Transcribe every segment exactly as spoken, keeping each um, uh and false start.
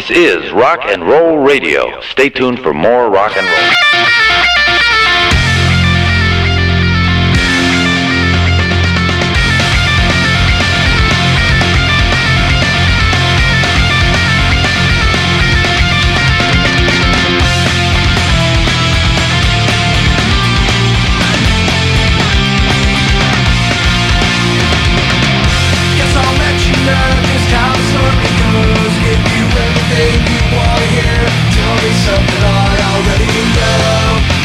This is Rock and Roll Radio. Stay tuned for more rock and roll. Something I already know.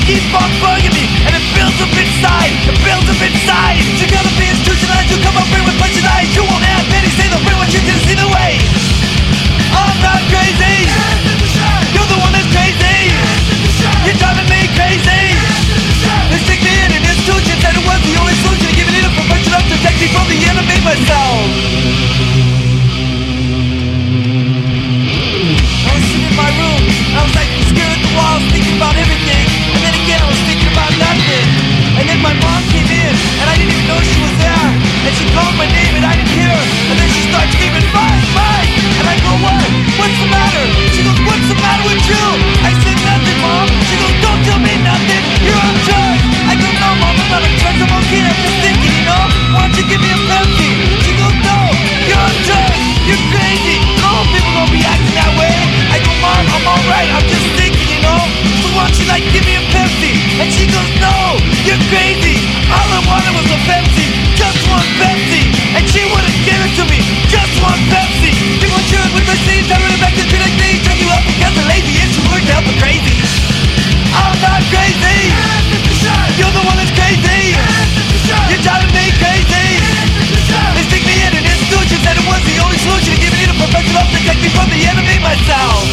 keep on bugging me, and it builds up inside, it builds up inside. You gotta be institutionalized, you come up here with punch eyes. You won't have any say the real what you didn't see the way. I'm not crazy, you're the one that's crazy. You're driving me crazy. They stick me in an institution, said it was the only solution to give it enough perfection up to protect me from the enemy myself. I was sitting in my room, and I was like staring at the walls, thinking about everything. And then again I was thinking about nothing. And then my mom came in, and I didn't even know she was there. And she called my name and I didn't hear her. And then she starts screaming, Mike, Mike! And I go, what? What's the matter? She goes, what's the matter with you? I said, nothing, Mom. She goes, don't tell me nothing. You're on drugs. I go, no, Mom, I'm not on drugs. I'm okay. I'm just thinking, you know? Why don't you give me a Pepsi? She goes, no, you're on drugs. You're crazy. No people gonna be acting that way. I go, Mom, I'm alright. I'm just thinking, you know? So why don't you, like, give me a Pepsi? And she goes, no, you're crazy. All I wanted was a Pepsi. Just one Pepsi. And she wouldn't give it to me. Just one Pepsi. You gon' cheer it with the seeds. I'm running back to the next day. Turn you up because the lazy is you worked out for crazy. I'm not crazy. You're the one that's crazy. You're driving me crazy. They stick me in an institution, said it was the only solution to give me the perfection of protect me from the enemy myself.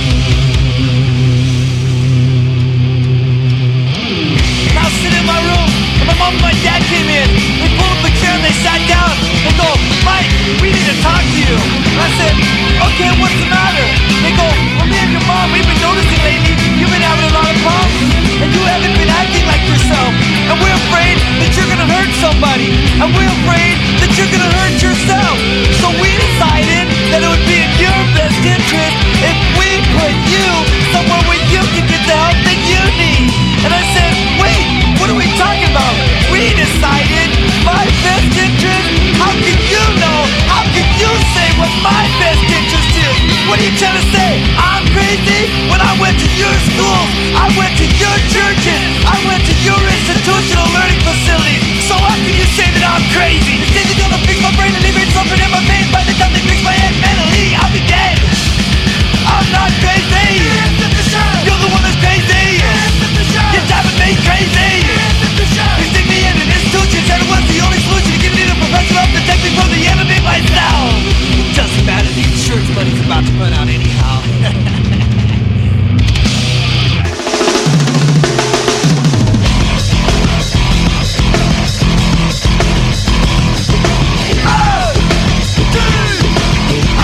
And I was sitting in my room, and my mom and my dad came in. They pulled up a chair and they sat down. They go, Mike, we need to talk to you. And I said, okay, what's the matter? They go, well, me and your mom, we've been noticing lately you've been having a lot of problems, and you haven't been acting like yourself. And we're afraid that you're gonna hurt somebody, and we're afraid that you're gonna hurt yourself. So we decided that it would be in your best interest if we put you somewhere where you can get the help that you need. And I said, wait, what are we talking about? We decided my best interest? How can you know? How can you say what my best interest is? What are you trying to say? I'm crazy? When I went to your schools, I went to your churches, I went to your institutional learning facilities. So how can you say that I'm crazy? You say they're gonna fix my brain and leave it something in my veins. By the time they fix my head mentally, I'll be dead. I'm not crazy. You're the one that's crazy. You're driving me crazy. You stick me in an institution, said it was the only solution to give me the profession of protect me from the enemy myself. It doesn't matter, the insurance money's about to run out anyhow. I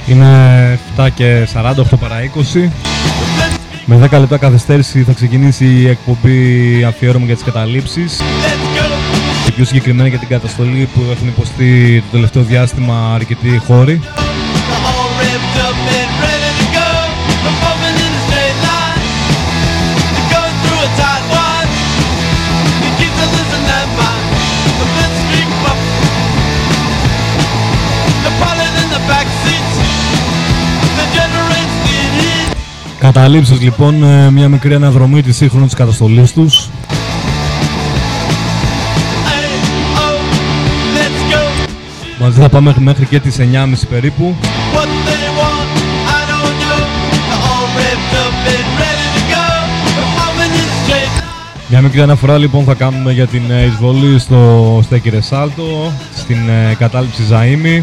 Είναι επτά και σαράντα, οκτώ παρά είκοσι. Με δέκα λεπτά καθυστέρηση θα ξεκινήσει η εκπομπή αφιέρωμα για τις καταλήψεις και πιο συγκεκριμένα για την καταστολή που έχουν υποστεί το τελευταίο διάστημα αρκετοί χώροι. Καταλήψεις λοιπόν, μια μικρή αναδρομή της σύγχρονης καταστολής τους. Μαζί θα πάμε μέχρι και τις εννιά και μισή περίπου. Μια μικρή αναφορά λοιπόν θα κάνουμε για την εισβολή στο Στέκι Ρεσάλτο, στην κατάληψη Ζαΐμι,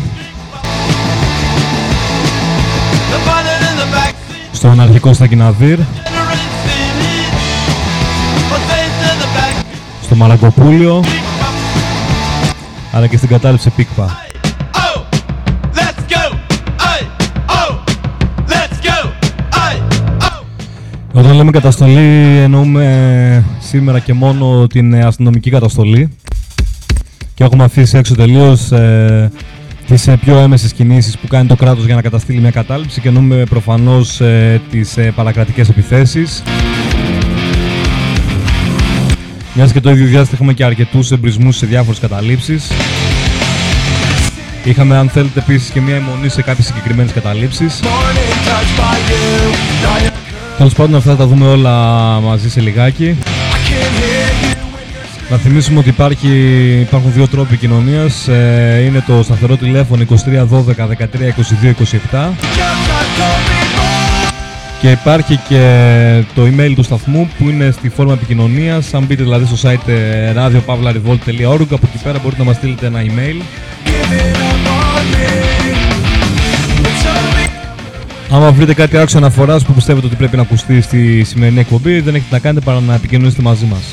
στον αρχικό Στακιναδίρ, στο Μαραγκοπούλιο, αλλά και στην κατάληψη Πίκπα. Όταν λέμε καταστολή εννοούμε σήμερα και μόνο την αστυνομική καταστολή και έχουμε αφήσει έξω τελείως ε, τις ε, πιο έμεσες κινήσεις που κάνει το κράτος για να καταστήλει μια κατάληψη και εννοούμε προφανώς ε, τις ε, παρακρατικές επιθέσεις. Μιας και το ίδιο διάστημα έχουμε και αρκετούς εμπρισμούς σε διάφορες καταλήψεις. Είχαμε, αν θέλετε, επίσης και μια αιμονή σε κάποιες συγκεκριμένες καταλήψεις. Τέλος πάντων, αυτά θα τα δούμε όλα μαζί σε λιγάκι. Να θυμίσουμε ότι υπάρχει, υπάρχουν δύο τρόποι κοινωνίας. Ε, είναι το σταθερό τηλέφωνο είκοσι τρία δώδεκα δεκατρία είκοσι δύο είκοσι επτά και υπάρχει και το email του σταθμού που είναι στη φόρμα επικοινωνίας. Αν μπείτε δηλαδή στο site radio pavla revolt τελεία org, από εκεί πέρα μπορείτε να μας στείλετε ένα email. Άμα βρείτε κάτι άξιο αναφοράς που πιστεύετε ότι πρέπει να ακουστεί στη σημερινή εκπομπή, δεν έχετε να κάνετε παρά να επικοινωνήσετε μαζί μας.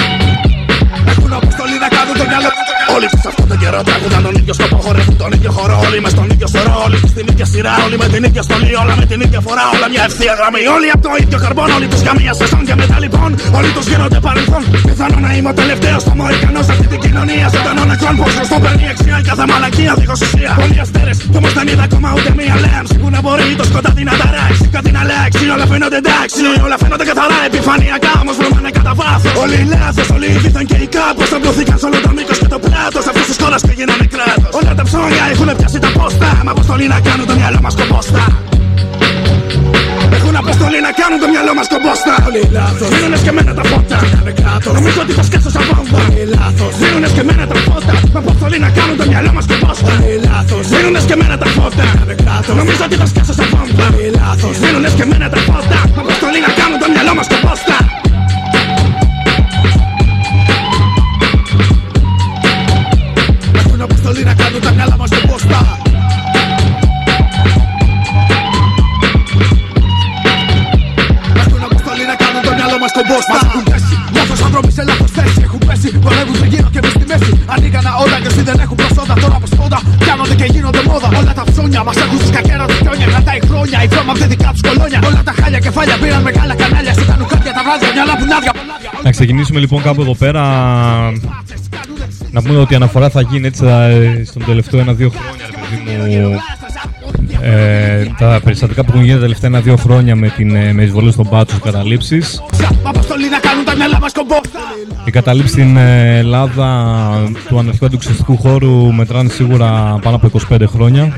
Όλοι σε αυτόν τον καιρό τραγουδάν τον ίδιο σκοπό, χορεύουν τον ίδιο χώρο. χώρο, όλοι μες στον ίδιο σωρό. Όλοι στην ίδια σειρά, όλοι με την ίδια στολή. Όλα με την ίδια φορά, όλα μια ευθεία γραμμή. Όλοι από το ίδιο καρμπόν, όλοι τους για μία σεζόν. Και μετά λοιπόν, όλοι τους γίνονται παρελθόν. Πιθανό να είμαι ο τελευταίος στο Μωρικανό σε αυτή την κοινωνία. Ζωντανό νεκρών που στο παίρνει εξιά. Κάθε μαλακία δίχως ουσία. Πολλοί αστέρες, κι όμως δεν είδα ακόμα ούτε μία λέμψη που να μπορεί το σκοτάδι να ταράξει. Κάτι να λέξει, όλα φαίνονται εντάξει. Όλα φαίνονται καθαρά επιφανειακά, όμως βρωμάνε κατά βάθος. Όλοι οι λάθος, όλοι οι δίθεν και οι κάπως. Θα μπλωθήκαν σε όλο το μήκος και το πλάτος αυτής της χώρας και γίνανε κράτος. Όλα τα ψώνια έχουν πιάσει τα πόστα. Μα αποστολή να κάνουν το μυαλό μας κομπόστα. Έχουν αποστολή να κάνουν το μυαλό μας κομπόστα. Όλοι λάθος, δίνουνε και μένα τα φώτα. Γίνανε κράτος, νομίζω ότι θα σκάσω σαν βόμβα. Όλοι λάθος, δίνουνε και μένα τα φώτα. Μα αποστολή να κάνουν το μυαλό μας κομπόστα. Όλοι λάθος, δίνουνε και μένα τα φώτα. Γίνανε κράτος, νομίζω ότι θα σκάσω σαν βόμβα. Όλοι λάθος, δίνουνε και μένα τα φώτα. Μα αποστολή να κάνουν το μυαλό μας κομπόστα. Έχουν αποστολή να κάνουν τα μυαλά μας κομπόστα. Μας κομπόστα. Μας έχουν πέσει λάθος άνθρωποι σε λάθος θέση. Έχουν πέσει, βολεύουν σε γύρω και εμείς στη μέση. Ανοίγανα όλα και όσοι δεν έχουν προσόντα. Τώρα από σπόντα κάνονται και γίνονται μόδα. Όλα τα ψώνια μας έχουν στις κακέρα τους πιόνια. Κρατάει χρόνια η βρώμα από τα δικά τους κολόνια. Όλα τα χάλια κεφάλια πήραν μεγάλα κανάλια. Σου κάνουν κάποια τα βράδια, μυαλά που νάδια. Να ξεκινήσουμε λοιπόν κάπου εδώ πέρα. Να πούμε ότι η αναφορά θα γίνει έτσι στον τελευταίο ένα-δύο χρόνια, ρε παιδί μου. Ε, τα περιστατικά που έχουν γίνει τα τελευταία ένα-δύο χρόνια με, την, με εισβολή στον Πάτσο και καταλήψεις. Οι καταλήψεις στην Ελλάδα του αναρχικού αντιξιστικού χώρου μετράνε σίγουρα πάνω από είκοσι πέντε χρόνια.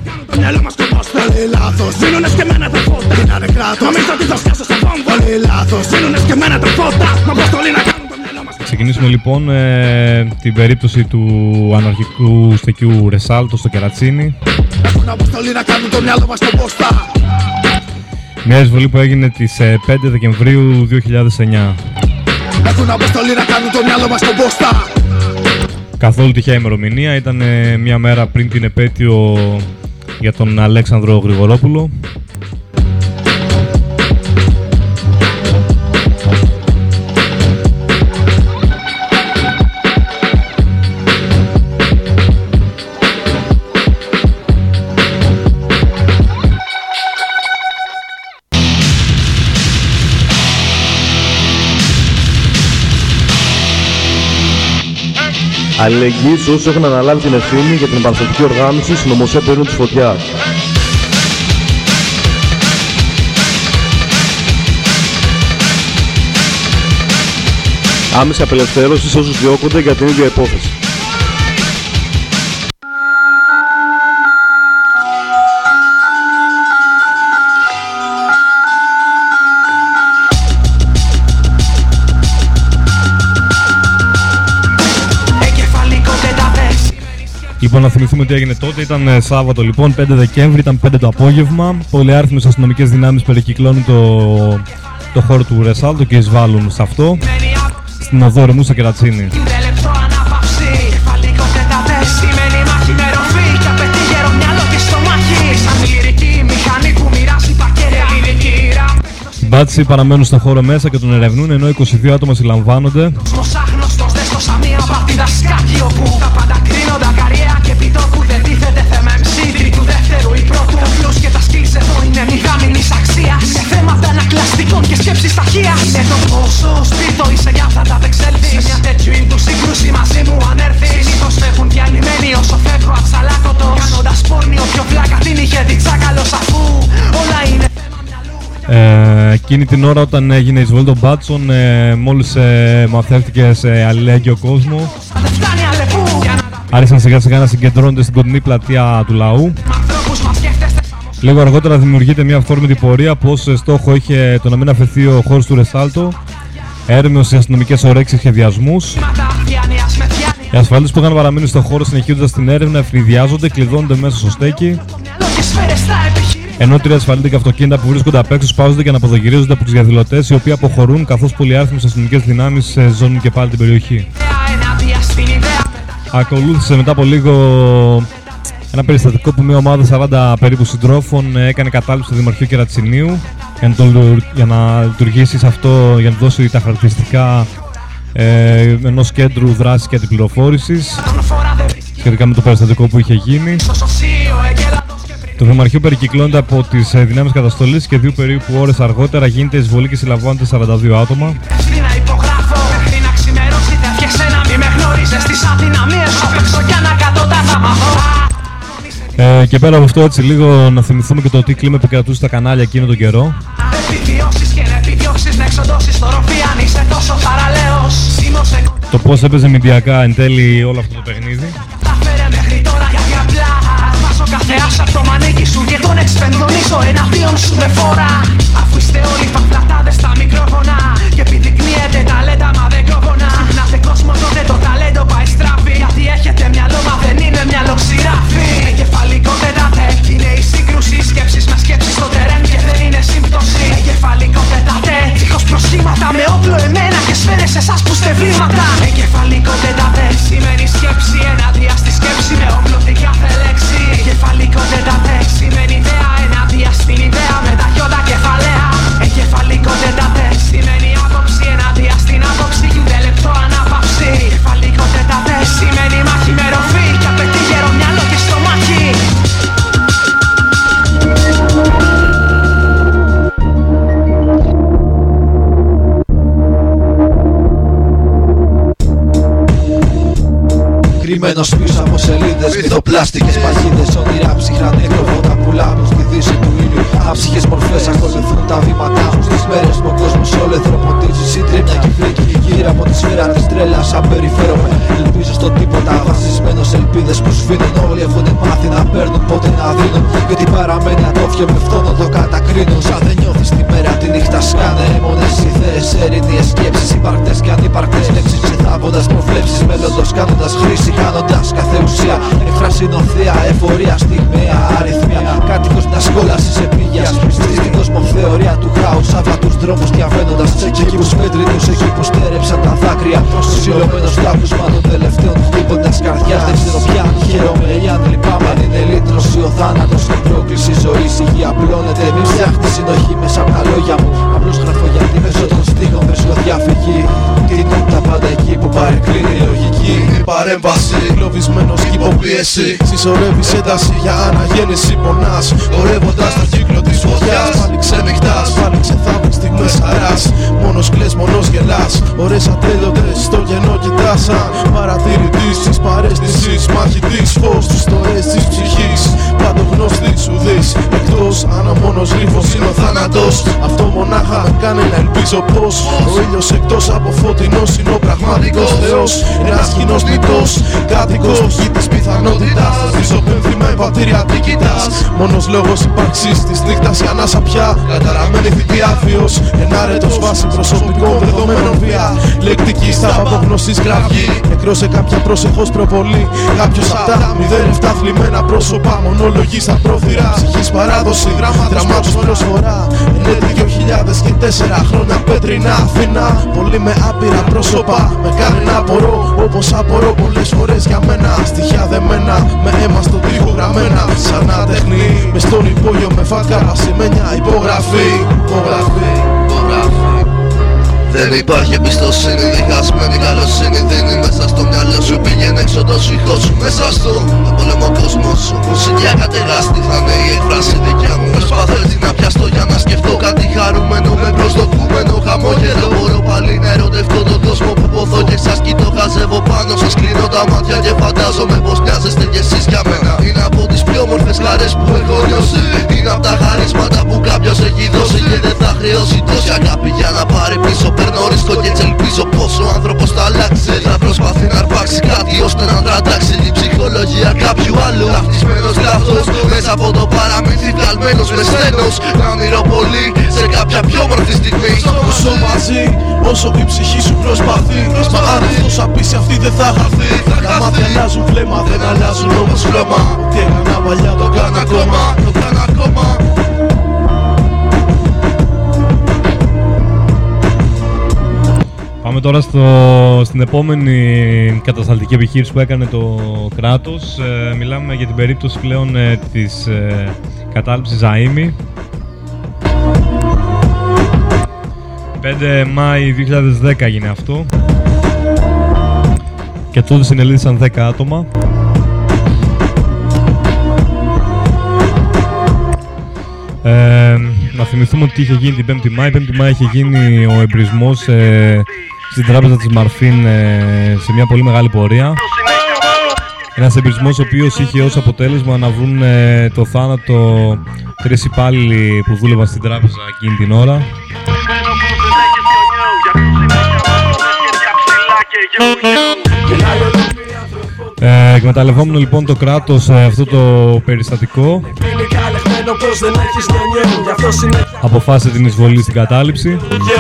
Ξεκινήσουμε λοιπόν ε, την περίπτωση του αναρχικού στεκιού Ρεσάλτο στο Κερατσίνι. Μια εισβολή που έγινε τις πέντε Δεκεμβρίου δύο χιλιάδες εννιά. Έχουν αποστολή να κάνουν το μυαλό μας στον πόστα. Καθόλου τυχαία ημερομηνία, ήταν ε, μια μέρα πριν την επέτειο για τον Αλέξανδρο Γρηγορόπουλο. Αλληλεγγύη σε όσους έχουν αναλάβει την ευθύνη για την επαναστατική οργάνωση στην Ομοσπονδία Περίων της Φωτιάς. Άμεση απελευθέρωση σε όσους διώκονται για την ίδια υπόθεση. Λοιπόν, να θυμηθούμε τι έγινε τότε. Ήταν Σάββατο λοιπόν, πέντε Δεκέμβρη, ήταν πέντε το απόγευμα. Πολυάριθμες αστυνομικές δυνάμεις περικυκλώνουν το, το χώρο του Ρεσάλτο και εισβάλλουν σε αυτό, στην οδό Ρεμού στο Κερατσίνι. Οι μπάτσοι παραμένουν στο χώρο μέσα και τον ερευνούν, ενώ είκοσι δύο άτομα συλλαμβάνονται. Και σκέψεις ταχείας. Είναι το πόσο σπίθο είσαι για αυτά τα απεξέλθεις. Μια τέτοιου είδους σύγκρουση μαζί μου αν έρθεις. Συνήθως φεύγουν διαλυμένοι όσο φεύγω απ' σαλάκωτος. Κάνοντας πόρνη όποιο βλάκα την είχε δει τσάκαλος, αφού όλα είναι ε, εκείνη την ώρα όταν έγινε η εισβολή των μπάτσων, ε, μόλις ε, μαθαίρθηκε σε αλληλέγγυο κόσμο, άρχισαν σιγά σιγά να συγκεντρώνονται στην κοντινή πλατεία του λαού. Λίγο αργότερα δημιουργείται μια αυθόρμητη πορεία που ως στόχο είχε το να μην αφαιθεί ο χώρος του Ρεσάλτο, έρμεως σε αστυνομικές ορέξεις και σχεδιασμούς. Οι ασφαλείς που είχαν παραμείνει στον χώρο συνεχίζοντας την έρευνα ευνηδιάζονται, κλειδώνονται μέσα στο στέκι, ενώ τρία ασφαλίτικα αυτοκίνητα που βρίσκονται απ' έξω σπάζονται και αναποδογυρίζονται από τους διαδηλωτές, οι οποίοι αποχωρούν καθώς πολυάριθμες αστυνομικές δυνάμεις ζώνουν και πάλι την περιοχή. Ακολούθησε μετά από λίγο ένα περιστατικό που μια ομάδα σαράντα περίπου συντρόφων έκανε κατάληψη στο Δημαρχείο Κερατσινίου για να, το, για να λειτουργήσει σε αυτό, για να δώσει τα χαρακτηριστικά ε, ενός κέντρου δράσης και αντιπληροφόρησης σχετικά με το περιστατικό που είχε γίνει. Το Δημαρχείο περικυκλώνεται από τις δυνάμεις καταστολής και δύο περίπου ώρες αργότερα γίνεται εισβολή και συλλαμβάνονται σαράντα δύο άτομα. Ε, και πέρα από αυτό, έτσι λίγο να θυμηθούμε και το τι κλίμα επικρατούσε στα κανάλια εκείνο τον καιρό. Το πώς έπαιζε μηντιακά εν τέλει όλο αυτό το παιχνίδι. Κάθε άσα το μανίκι σου και τον εξπενδονίζω εναντίον σου με φορά. Αφού είστε όλοι παφλατάδες στα μικρόφωνα και επιδεικνύεται ταλέντα μα δεν κόβωνα. Συχνάτε κόσμο τότε το ταλέντο πάει στράφη, γιατί έχετε μυαλό μα δεν είναι μυαλό ξηράφι. Εγκεφαλικό τετάτε είναι η σύγκρουση σκέψης με σκέψεις στο τερέν και δεν είναι σύμπτωση. Εγκεφαλικό τετάτε δίχως προσχήματα με όπλο εμένα και σφαίρες εσάς που είστε βλήματα. Εγκεφαλικό τετάτε σημαίνει σκέψη ενάντια στη σκέψη με όπλο την κάθε λέξη. Εγκεφαλικό τετάτε σημαίνει ιδέα ενάντια στην ιδέα με τα χιόντα κεφαλαία. Εγκεφαλικό τετάτε σημαίνει άποψη ενάντια στην άποψη και ούτε λεπτό ανάπαυση. Εγκεφαλικό τετάτε σημαίνει μάχη με ροφή και απαιτεί γερό μυαλό και στομάχι. Κρυμμένος πίσω από σελίδες, μυθοπλάστικες παγίδες, όνειρα ψυχρά νεκροβότα πουλά μου στη δύση του ήλιου. Άψυχες μορφές ακολουθούν τα βήματά μου στις μέρες που ο κόσμος όλο εθροποντίζει. Σύντριμια και φρίκη γύρω από τη σφαίρα της τρέλας απεριφέρομαι. Ελπίζω στο τίποτα, βασισμένος ελπίδες που σβήνουν. Όλοι έχουν μάθει να παίρνουν πότε να δίνουν. Και ότι παραμένει ατόφιο με φθόνο το κατακρίνουν. Σαν δεν νιώθεις τη μέρα τη νύχτα σκάνε αίμονες ιδέες, ερηνίες σκέψεις, υπαρκτές και ανύπαρκτες λέξεις. Ψεθάβοντας προβλέψεις, μέλλοντος κάνοντας χρήση. Χάνοντας κάθε ουσία, έκφραση νοθεία, εφορία, στιγμαία, αριθμία. Κάτοικος μιας κόλασης επίγειας, στην κοσμοθεωρία του χάους. Άβα τους δρόμους διαβαίνοντας τσεκικούς μέτρητους, εκεί που στέρεψαν τα δάκρυα. Προσιλωμένος τάπουσμα των τελευταίων χτύπων μιας καρδιάς. Δεν ξέρω πια αν χαίρομαι ή αν λυπάμαι. Αν είναι λύτρωση ο θάνατος και πρόκληση ζωής. Η γη απλώνεται, μη ψάχνει συνοχή μέσα από τα λόγια μου. Απλώς γράφω γιατί μέσω των στίχων βρίσκω διαφυγή. Τίνουν τα πάντα εκεί που παρεκκλίνει η λογική. Παρέμβαση, κλωβισμένος κι υποπίεση. Συσσωρεύεις ένταση για αναγέννηση, πονάς. Χορεύοντας τον κύκλο της φωτιάς. Πάλι ξενυχτάς, πάλι ξεθάβεις στιγμές χαράς. Μόνος κλαις, μόνος γελάς. Ωρες ατέλειωτες, στο κενό κοιτάς. Σαν παρατηρητής της παρέστησης, μαχητής. Φως τους στοές της ψυχής. Παντογνώστη σου δεις. Εκτός αν ο μόνος γρίφος είναι ο θάνατος. Αυτό μονάχα με κάνει να ελπίζω πως ο ήλιος εκτός από φωτεινός είναι ο πραγματικός Θεός. Ένας κοινός νητός, κάτοικος γη της πιθανότητας. Πίσω πέμφη με βατήρια τι κοιτάς. Μόνος λόγος ύπαρξης της νύχτας η ανάσα πια. Καταραμένη θητεία βίος, ενάρετος βάση προσωπικών δεδομένων βία. Λεκτική στα απογνωσής κραυγή. Νεκρός σε κάποια προσεχώς προβολή. Κάποιος απ' τα μηδέν εφτά θλιμμένα πρόσωπα. Μονολογή στα πρόθυρα. Ψυχής παράδοση, δραμάτους προσφορά. Ενέτη δύο χιλιάδες και τέσσερα χρόνια πέτρινα Αθήνα. Πολύ με άπειρα πρόσωπα. Με κάνει να απορώ όπως απορώ πολλές φορές για μένα. Στοιχεία δεμένα με αίμα στον τοίχο γραμμένα. Σαν να τέχνη μες στον υπόγειο με φάτκα βασιμένια υπογραφή. Υπογραφή, υπογραφή. Δεν υπάρχει εμπιστοσύνη, διχασμένη καλοσύνη. Δίνει μέσα στο μυαλό σου, πήγαινε έξοδος ηχός σου. Μέσα στον πόλεμο κόσμο σου. Μουσική ακατεγάστη θα είναι η έκφραση δικιά μου. Προσπαθώ έτσι να πιαστώ για να σκεφτώ κάτι χαρούμενο. Με προσδοκούμενο χαμόγελο. Μπορώ πάλι να ερωτευτώ τον κόσμο που ποθώ και σας κοιτώ. Χαζεύω πάνω σας, κλείνω τα μάτια και φαντάζομαι πως μοιάζεστε κι εσείς για μένα. Είναι από τις πιο όμορφες χαρές που έχω νιώσει. Είναι από τα χαρίσματα που κάποιος έχει δώσει. Και δεν θα χρεώσει τόση αγάπη για να πάρει πίσω. Παίρνω ρίσκο και έτσι ελπίζω πως ο άνθρωπος θα αλλάξει. Θα προσπαθεί να αρπάξει κάτι ώστε να τραντάξει την ψυχολογία κάποιου άλλου. Ταυτισμένος λάθος μέσα από το παραμύθι, βγαλμένος με στένος. Να όνειρο πολύ σε κάποια πιο όμορφη στιγμή. Όσο μαζί, όσο η ψυχή σου προσπαθεί. Μα αν αυτός απίσει αυτή δεν θα χαθεί. Τα μάτια αλλάζουν βλέμμα, δεν αλλάζουν όμως χρώμα. Τι έκανα παλιά το κάνω ακόμα, το κάνω ακόμα. Πάμε τώρα στο, στην επόμενη κατασταλτική επιχείρηση που έκανε το κράτος. Ε, μιλάμε για την περίπτωση πλέον ε, της ε, κατάληψης Ζαΐμι. πέντε Μάη δύο χιλιάδες δέκα έγινε αυτό. Και τότε συνελήφθησαν δέκα άτομα. θυμηθούμε ότι είχε γίνει την πέμπτη Μάη. πέμπτη Μάη είχε γίνει ο εμπρισμός ε, στην τράπεζα της Μαρφίν ε, σε μια πολύ μεγάλη πορεία. Ένας εμπρισμός ο οποίος είχε ως αποτέλεσμα να βρουν ε, το θάνατο τρεις υπάλληλοι που δούλευαν στην τράπεζα εκείνη την ώρα. Ε, εκμεταλλευόμενο λοιπόν το κράτος ε, αυτό το περιστατικό, αποφάσισε την εισβολή στην κατάληψη.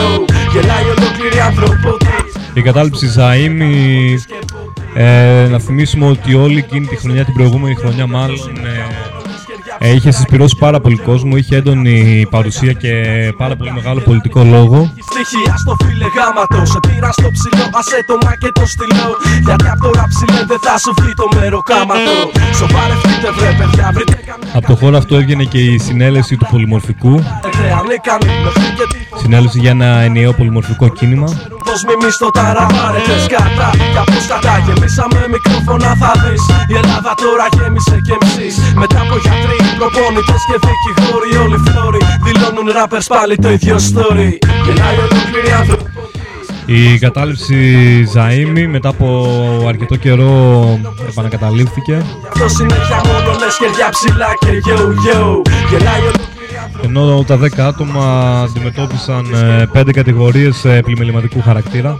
Η κατάληψη Ζαΐμι, ε, να θυμίσουμε ότι όλη εκείνη τη χρονιά, την προηγούμενη χρονιά μάλλον, ε, ε, είχε συσπυρώσει πάρα πολύ κόσμο, είχε έντονη παρουσία και πάρα πολύ μεγάλο πολιτικό λόγο. Στοιχεία στο φίλε γάματο. Σε πήρα στο ψηλό, άσε το μα και το στυλό. Γιατί απ' τώρα ψηλέ δεν θα σου βγει το μεροκάματο. Σοβαρευτείτε βρε παιδιά, βρείτε καμιά. Από το χώρο αυτό έβγαινε και η συνέλευση του πολυμορφικού. Συνέλευση για ένα ενιαίο πολυμορφικό κίνημα. Πως μη στο ταραμάρετε σκατά. Κι απώς κατά γεμίσαμε μικρόφωνα θα δεις. Η Ελλάδα τώρα γέμισε κι εμείς. Μετά από γιατροί, προπονητές και δικηγόροι, όλοι φλόροι δηλώνουν rappers πάλι το ίδιο story. Γελάει ολόκληρη άνθρωπο. Η κατάληψη Ζαΐμι μετά από αρκετό καιρό επανακαταλήφθηκε. Ενώ τα δέκα άτομα αντιμετώπισαν πέντε κατηγορίες πλημεληματικού χαρακτήρα.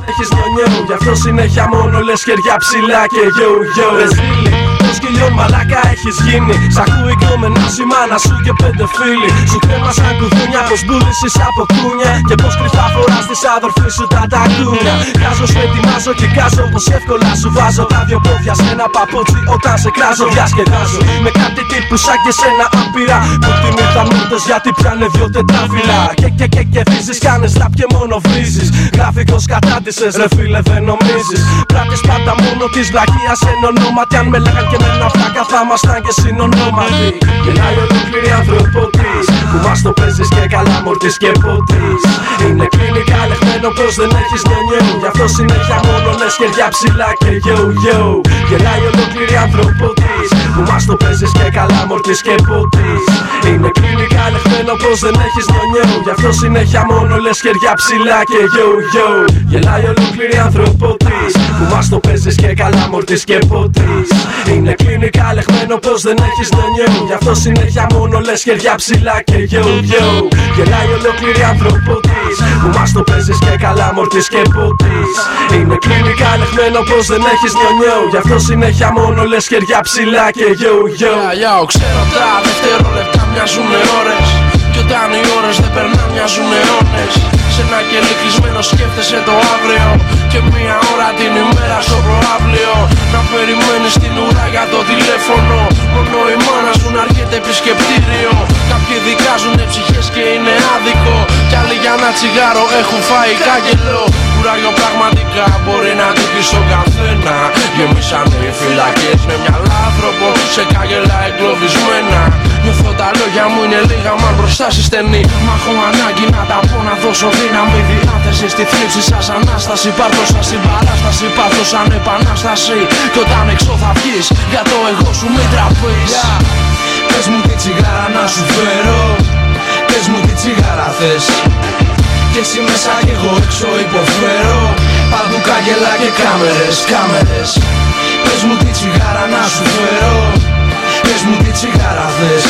Γι' αυτό συνέχεια μόνο λες χέρια ψηλά και yo-yo. Σκυλιόν μαλάκα έχεις γίνει. Σ' ακούει κομμενά σημάνα σου και πέντε φίλοι. Σου κρέμασαν κουδούνια πως μπούλησες από κούνια. Και πως κρυφά φοράς τις αδορφή σου τα τακούνια. Κάζω σου ετοιμάζω και κάζω πως εύκολα σου βάζω τα δυο πόδια σε ένα παπούτσι όταν σε κράζω. Διασκεδάζω με κάτι τύπου σαν και σένα απειρά. Που την ήρθαν μόρτες γιατί πιάνε δυο τετράφυλλα. Και και και και βίζεις κάνεις τα και μόνο βρίζεις. Γραφικός κατάντησες ρε φίλε δεν νομίζεις. Πράττεις πάντα μόνο της βλακίας εν ονόματι. Αν με λέγαν και εμένα φλάκα θα ήμασταν και συνονόματι. Γελάει ολόκληρη ανθρωπότης που μας το παίζεις και καλά μορτής και πότης. Είναι κλινικά λεχμένο πως δεν έχεις νιονιό. Γι' αυτό συνέχεια μόνο λες χέρια ψηλά και yo-yo. Γελάει ολόκληρη ανθρωπότης που μας το παίζεις και καλά μορτής και πότης. Είναι κλινικά λεχμένο πως δεν έχεις νιονιό. Γι' αυτό συνέχεια μόνο λες χέρια ψηλά και yo-yo. Γελάει ολόκληρη ανθρωπότης που μας το παίζεις και καλά μορτής και πότης. Είναι κλινικά λεχμένο πως δεν έχεις νιονιό. Γι' αυτό συνέχεια μόνο λες χέρια ψηλά και yo-yo. Γελάει ολόκληρη ανθρωπότης που μας το παίζεις και καλά μορτής και πότης. Είναι κλινικά λεχμένο πως δεν έχεις νιονιό. Γι' αυτό συνέχεια μόνο λες χέρια ψηλά και yo-yo. Yo, ξέρω τα δευτερόλεπτα μοιάζουν ώρες. Κι όταν οι ώρες δεν περνά μοιάζουν αιώνες. Σε ένα κελί κλεισμένο σκέφτεσαι το αύριο. Και μία ώρα την ημέρα στο προαύλιο. Να περιμένεις την ουρά για το τηλέφωνο. Μόνο η μάνα σου να έρχεται επισκεπτήριο. Κάποιοι δικάζουνε ψυχές και είναι άδικο. Κι άλλοι για ένα τσιγάρο έχουν φάει κάγκελο. Κουράγιο πραγματικά μπορεί να τύχει στον καθένα. Γεμίσαν οι φυλακές με μυαλά άνθρωπο σε κάγκελα εγκλωβισμένα. Νιώθω τα λόγια μου είναι λίγα μα μπροστά στη στενή. Μα έχω ανάγκη να τα πω να δώσω δύναμη. Διάθεση στη θλίψη σας ανάσταση. Πάρτω σας στην παράσταση. Πάθω σαν επανάσταση. Κι όταν έξω θα βγεις για το εγώ σου μην τραπείς. Yeah. Πες μου τι τσιγάρα να σου φέρω. Πες μου τι τσιγάρα θες. Και εσύ μέσα κι εγώ έξω υποφέρω. Παντού κάγκελα και κάμερες, κάμερες. Πες μου τι τσιγάρα να σου φέρω. Πες μου τι τσιγάρα θες.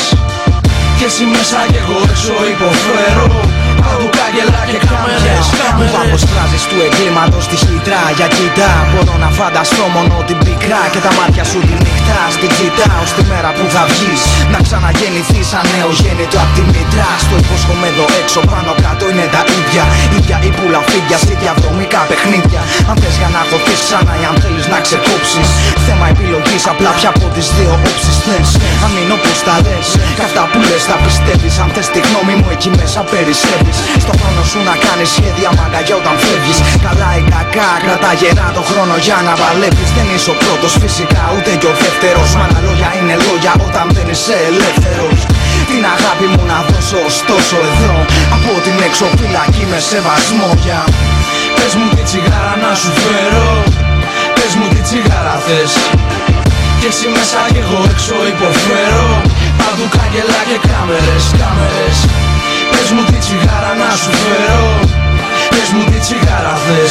Και εσύ μέσα κι εγώ έξω υποφέρω. Παντού κάγκελα και κάμερες. Μου βάμπος τράζεις του εγκλήματος τη χιτρά. Για κοιτά μπορώ να φανταστώ μόνο την πικρά. Και τα μάτια σου τη νύχτα στην κοιτάω στη μέρα που θα βγεις. Να ξαναγεννηθείς σαν νέο γέννητο απ' τη μητρά. Στο υπόσχομαι εδώ έξω πάνω κάτω είναι τα ίδια. Ίδια η πουλαφίδια σε διαδρομικά παιχνίδια. Αν θες για να χωθείς ξανά ή αν θέλεις να ξεκόψεις. Θέμα επιλογής απλά πια από τις δύο όψεις θες. Αν είναι όπως τα λες κι αυτά που λες τα πιστεύεις. Αν θες τη γνώμη μου εκεί μέσα περισσεύεις. Στο χρόνο σου να κάνεις σχέδια μαγκαγιά όταν φεύγεις. Καλά ή κακά κρατά γερά το χρόνο για να παλεύεις. Δεν είσαι ο πρώτος φυσικά ούτε και ο δεύτερος. Μα τα λόγια είναι λόγια όταν δεν είσαι ελεύθερος. Την αγάπη μου να δώσω ωστόσο εδώ. Από την έξω φυλακή με σεβασμό για. Πες μου τι τσιγάρα να σου φέρω. Πες μου τι τσιγάρα θες. Και εσύ μέσα κι εγώ έξω υποφέρω. Παντού κάγκελα και κάμερες, κάμερες. Πες Πες μου τι τσιγάρα θες.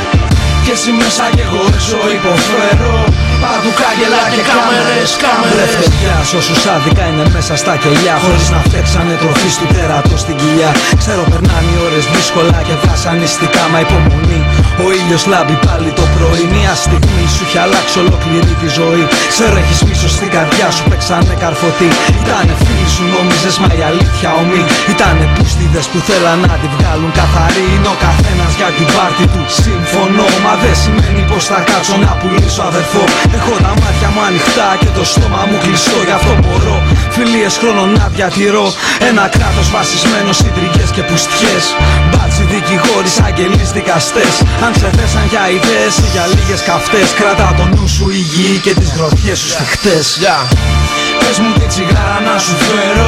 Και εσύ μέσα κι εγώ έξω υποφέρω. Παντού κάγκελα και κάμερες, κάμερες. Λευτεριά σ' όσους άδικα είναι μέσα στα κελιά. Χωρίς να φταίξανε τροφή του τέρατος στην κοιλιά. Ξέρω περνάνε οι ώρες δύσκολα και βασανιστικά. Μα υπομονή, ο ήλιος λάμπει πάλι το πρωί. Μια στιγμή σου έχει αλλάξει ολόκληρη τη ζωή. Ξέρω έχεις μίσος στην καρδιά σου, παίξανε καρφωτή. Ήτανε φίλοι σου νόμιζες μα η αλήθεια ομή. Ήτανε πούστιδες που θέλαν να τη βγάλουν καθαρή. Είναι ο καθένας για την πάρτη του. Συμφωνώ, μα δεν σημαίνει πως θα κάτσω να πουλήσω αδερφό. Έχω τα μάτια μου ανοιχτά και το στόμα μου κλειστό. Γι' αυτό μπορώ φιλίες χρόνο να διατηρώ. Ένα κράτος βασισμένο σε τριγές και πουστιές. Μπάτσι δικηγόροι, αγγελείς, δικαστές. Αν σε θέσαν για ιδέες ή για λίγες καυτές. Κράτα το νου σου υγιή και τις γροθιές σου σφιχτές. yeah. Πες μου τι τσιγάρα να σου φέρω.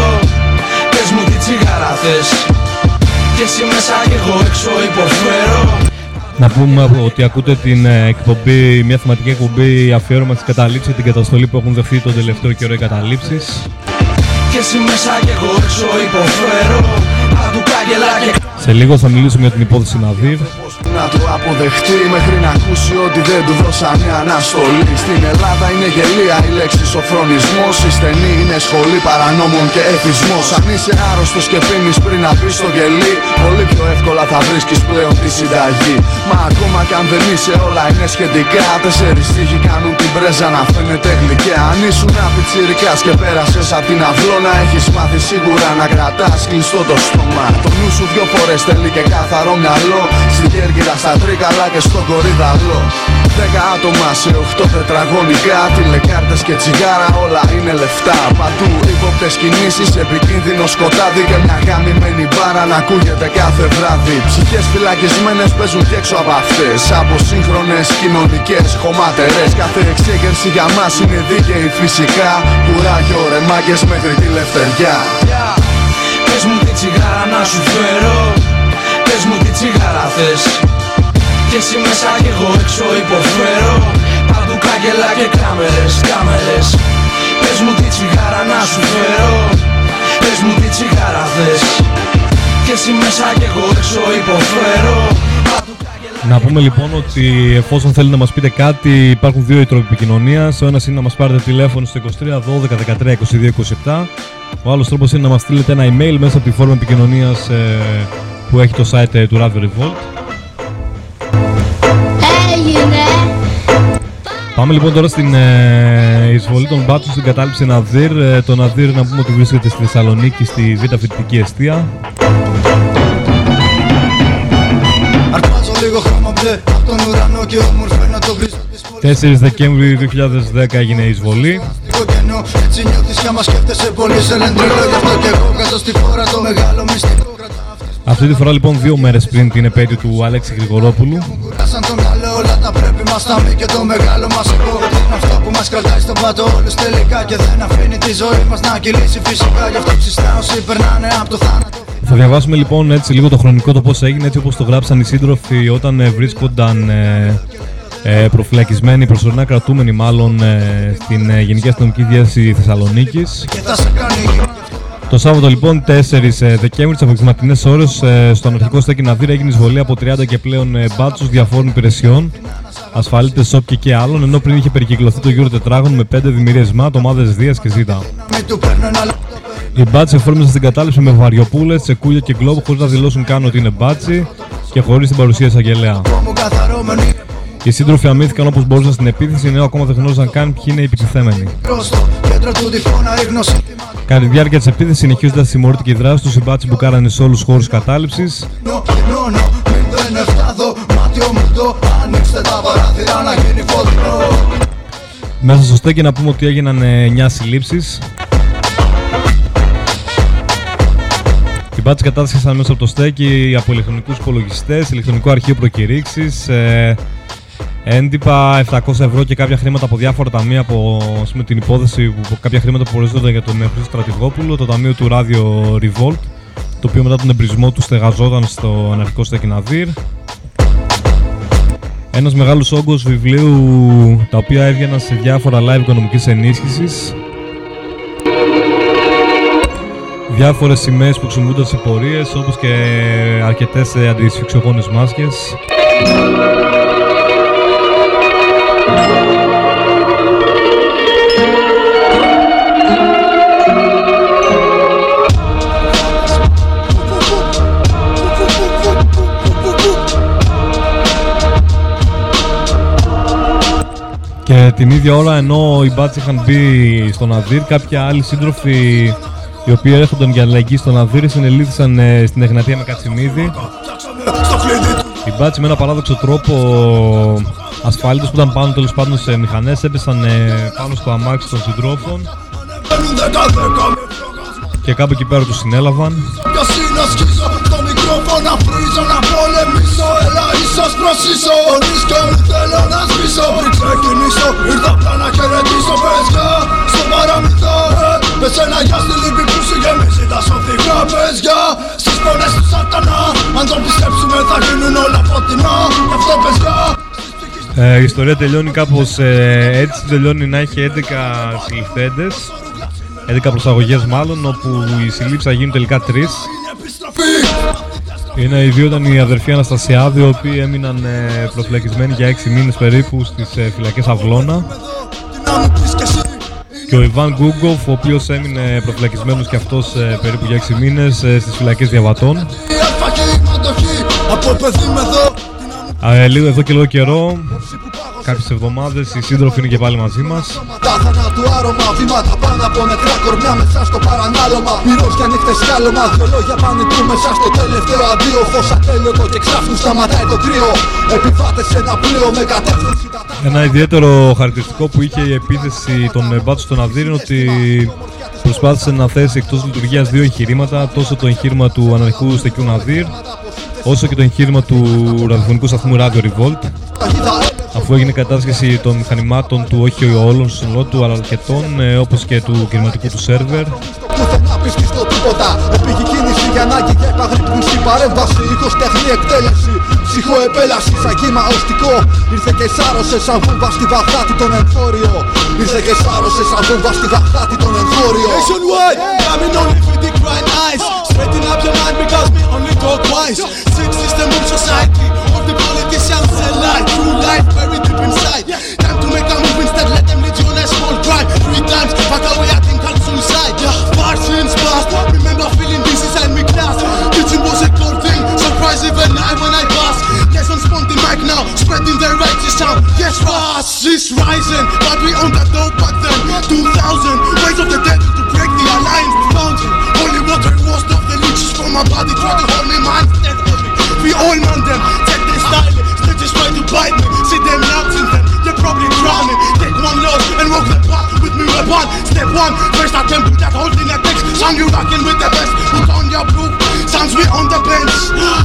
Πες μου τι τσιγάρα θες. Και εσύ μέσα κι εγώ έξω υποφέρω. Να πούμε ότι ακούτε την εκπομπή, μια θεματική εκπομπή αφιέρωμα στις καταλήψεις και την καταστολή που έχουν δεχθεί τον τελευταίο καιρό οι καταλήψεις. Και εσύ μέσα κι εγώ έξω υποφέρω. Παντού κάγκελα και... Σε λίγο θα μιλήσουμε για την υπόθεση Ναδίρ. Να το αποδεχτεί μέχρι να ακούσει ότι δεν του δώσανε αναστολή. Στην Ελλάδα είναι γελία η λέξη σοφρονισμός. Η στενή είναι σχολή παρανόμων και εθισμός. Αν είσαι άρρωστος και πίνεις πριν να μπεις στο γελί, πολύ πιο εύκολα θα βρίσκεις πλέον τη συνταγή. Μα ακόμα κι αν δεν είσαι όλα είναι σχετικά. Τέσσερις τύχοι κάνουν την πρέζα να φαίνεται γλυκιά. Αν ήσουν πιτσιρικάς και πέρασες απ' την αυλώνα, έχεις μάθει σίγουρα να κρατάς κλειστό το στόμα. Το νου σου δυο φορές θέλει και καθαρό μυαλό. Στη Γέργυρα, στα Τρίκαλα και στον Κορυδαλό. Δέκα άτομα σε οχτώ τετραγωνικά. Τηλεκάρτες και τσιγάρα, όλα είναι λεφτά. Παντού ύποπτες κινήσεις, επικίνδυνο σκοτάδι. Και μια γαμημένη μπάρα να ακούγεται κάθε βράδυ. Ψυχές φυλακισμένες παίζουν κι έξω από αυτές. Από σύγχρονες κοινωνικές χωματερές. Κάθε εξέγερση για μας είναι δίκαιη φυσικά. Κουράγιο ρε μάγκες μέχρι τη λευτεριά. yeah. Πες μου τι τσιγάρα να σου φέρω. Πες μου τι τσιγάρα θες. Και εσύ μέσα κι εγώ έξω υποφέρω. Παντού κάγκελα και κάμερες, κάμερες. Πες μου τι τσιγάρα να σου φέρω. Πες μου τι τσιγάρα θες. Και εσύ μέσα κι εγώ έξω υποφέρω. Να πούμε λοιπόν ότι εφόσον θέλετε να μας πείτε κάτι, υπάρχουν δύο οι τρόποι επικοινωνίας. Ο ένας είναι να μας πάρετε τηλέφωνο στο είκοσι τρία δώδεκα δεκατρία είκοσι δύο είκοσι επτά. Ο άλλος τρόπος είναι να μας στείλετε ένα email μέσα από τη φόρμα επικοινωνίας ε, που έχει το site ε, του Radio Revolt. Πάμε λοιπόν τώρα στην ε, εισβολή των μπάτσων στην κατάληψη Ναδίρ. Ε, το Ναδίρ να πούμε ότι βρίσκεται στη Θεσσαλονίκη, στη Β' Φοιτητική Εστία. τέσσερις Δεκέμβρη δύο χιλιάδες δέκα έγινε η εισβολή. Αυτή τη φορά λοιπόν δύο μέρες πριν την επέτειο του Αλέξη Γρηγορόπουλου. Θα διαβάσουμε λοιπόν έτσι λίγο το χρονικό το πώς έγινε, έτσι όπως το γράψαν οι σύντροφοι όταν ε, βρίσκονταν ε, ε, προφυλακισμένοι, προσωρινά κρατούμενοι μάλλον ε, στην ε, Γενική Αστυνομική Διεύθυνση Θεσσαλονίκης. Το Σάββατο λοιπόν τέσσερις Δεκέμβρη τις απογευματινές ώρες ε, στο αναρχικό στέκι Ναδίρ έγινε εισβολή από τριάντα και πλέον ε, μπάτσους διαφόρων υπηρεσιών, ασφαλίτες ΣΟΠ και, και άλλων, ενώ πριν είχε περικυκλωθεί το Euro τετράγωνο με πέντε δημιουργίες ΜΑΤ, ομάδες Δίας και Ζήτα. Οι μπάτσοι εφόρμησαν στην κατάληψη με βαριοπούλες, τσεκούλια και γκλόμπ χωρίς να δηλώσουν καν ότι είναι μπάτσοι και χωρίς την παρουσία εισαγγελέα. Οι σύντροφοι αμύθηκαν όπως μπορούσαν στην επίθεση, ενώ ακόμα δεν γνώριζαν καν ποιοι είναι οι επιτιθέμενοι. Κατά τη διάρκεια της επίθεσης, συνεχίζοντας τη συμμορήτικη δράση τους, οι μπάτσοι μπουκάρανε σε όλους τους χώρους κατάληψης. Μέσα στο στέκι να πούμε ότι έγιναν εννιά συλλήψεις. Οι μπάτσοι κατάσχεσαν μέσα από το στέκι από ηλεκτρονικούς υπολογιστές, ηλεκτρονικό αρχείο προκηρύξεις, ε, έντυπα επτακόσια ευρώ και κάποια χρήματα από διάφορα ταμεία από με την υπόθεση που κάποια χρήματα που προορίζονταν για τον Χρήστο Στρατηγόπουλο, το ταμείο του Radio Revolt, το οποίο μετά τον εμπρισμό του στεγαζόταν στο αναρχικό στέκι Ναδίρ. Ένας μεγάλος όγκος βιβλίου τα οποία έβγαιναν σε διάφορα live οικονομικής ενίσχυσης. διάφορες σημαίες που χρησιμοποιούνταν σε πορείες, όπως και αρκετές αντισφυξιογόνες μάσκες. Και την ίδια ώρα, ενώ οι μπάτς είχαν μπει στον Αδύρ, κάποιοι άλλοι σύντροφοι οι οποίοι έρχονταν για αλλαγή στον Αδύρ συνελήφθησαν ε, στην Εγνατία με Κατσιμίδη. Οι μπάτς με ένα παράδοξο τρόπο ασφάλιτος που ήταν πάνω τέλος πάντων σε μηχανές έπεσαν ε, πάνω στο αμάξι των συντρόφων και κάπου εκεί πέρα τους συνέλαβαν. Να βρίζω, να πολεμήσω, έλα ίσως προσίσω. Ονίσκω, θέλω να σβήσω. Πριν ξεκινήσω, ήρθα απλά να χαιρετήσω. Παιδιά, στο παραμυθό, με σένα για στη λύπη που σου γεμίζει τα σωθικά. Παιδιά, στις πόνες του σατανά, αν τον πιστέψουμε θα γίνουν όλα φωτεινά. Γι' αυτό παιδιά. Ε, η ιστορία τελειώνει κάπως ε, έτσι, τελειώνει να έχει έντεκα συλληφθέντες, έντεκα προσαγωγές μάλλον, όπου οι συλλήψεις θα γίνουν τελικά τρεις. Είναι οι δύο ήταν η αδερφή Αναστασιάδη, οι οποίοι έμειναν ε, προφυλακισμένοι για έξι μήνες περίπου στις ε, φυλακές Αυλώνα. Και ο Ιβάν Γκούγκοφ, ο οποίος έμεινε προφυλακισμένος και αυτός ε, περίπου για έξι μήνες ε, στις φυλακές Διαβατών. Ε, λίγο εδώ και λίγο καιρό, κάποιες εβδομάδες, οι σύντροφοι είναι και πάλι μαζί μας. Τα θανάτου άρωμα, βήματα πάνω από νεκρά κορμιά μέσα στο παρανάλωμα. Πυρός για νύχτες κάλωμα, δυο λόγια πανικού μέσα στο τελευταίο αντίο. Φως ατέλειωτο και ξάφνου σταματάει το κρύο. Επιβάτες σε ένα πλοίο με κατεύθυνση. Ένα ιδιαίτερο χαρακτηριστικό που είχε η επίθεση των μπάτσων στον Αδύρ είναι ότι προσπάθησε να θέσει εκτός λειτουργίας δύο εγχειρήματα, τόσο το εγχείρημα του αναρχικού στεκιού Ναδύρ, όσο και το εγχείρημα του ραδιοφωνικού σταθμού Radio Revolt, αφού έγινε κατάσχεση των μηχανημάτων του, όχι όλων στο σύνολό του, αλλά αρκετών, ε, όπως και του κινηματικού του σερβερ. Επίγει κίνηση για ανάγκη και επαγρύπνηση, παρέμβαση, ήχος, τεχνή, εκτέλεση. Ψυχοεπέλαση, σαν κύμα οστικό. Ήρθε και σάρωσε σαν βούμβα στη Βαγδάτη τον εγχώριο. Ήρθε και σάρωσε σαν βούμβα στη Βαγδάτη τον εγχώριο. Nationwide, coming only with the grind eyes. Straighten up your mind because we only talk wise. Six system of society, all the politicians sell lie. True life buried deep inside. Time to make a move instead, let them lead you on a small crime. Three times, back away I think I'll suicide. Far since past, remember feeling this inside me class. Kitchen was a cold thing, surprise even I when I pass. Yes, I'm spun the mic now, spreading the righteous sound. Yes, fast is rising, but we on the dope back then. Two thousand, ways of the dead to break the alliance we found. Holy water washed off the leeches from my body, try to hold me mind. We all man them, take their style, snitches try to bite me. See them mountains, then they're probably drowning. Take one load and walk the path with me weapon. Step one, first attempt with that holding a text. Sound you rocking with the best, put on your proof. Sounds we on the bench.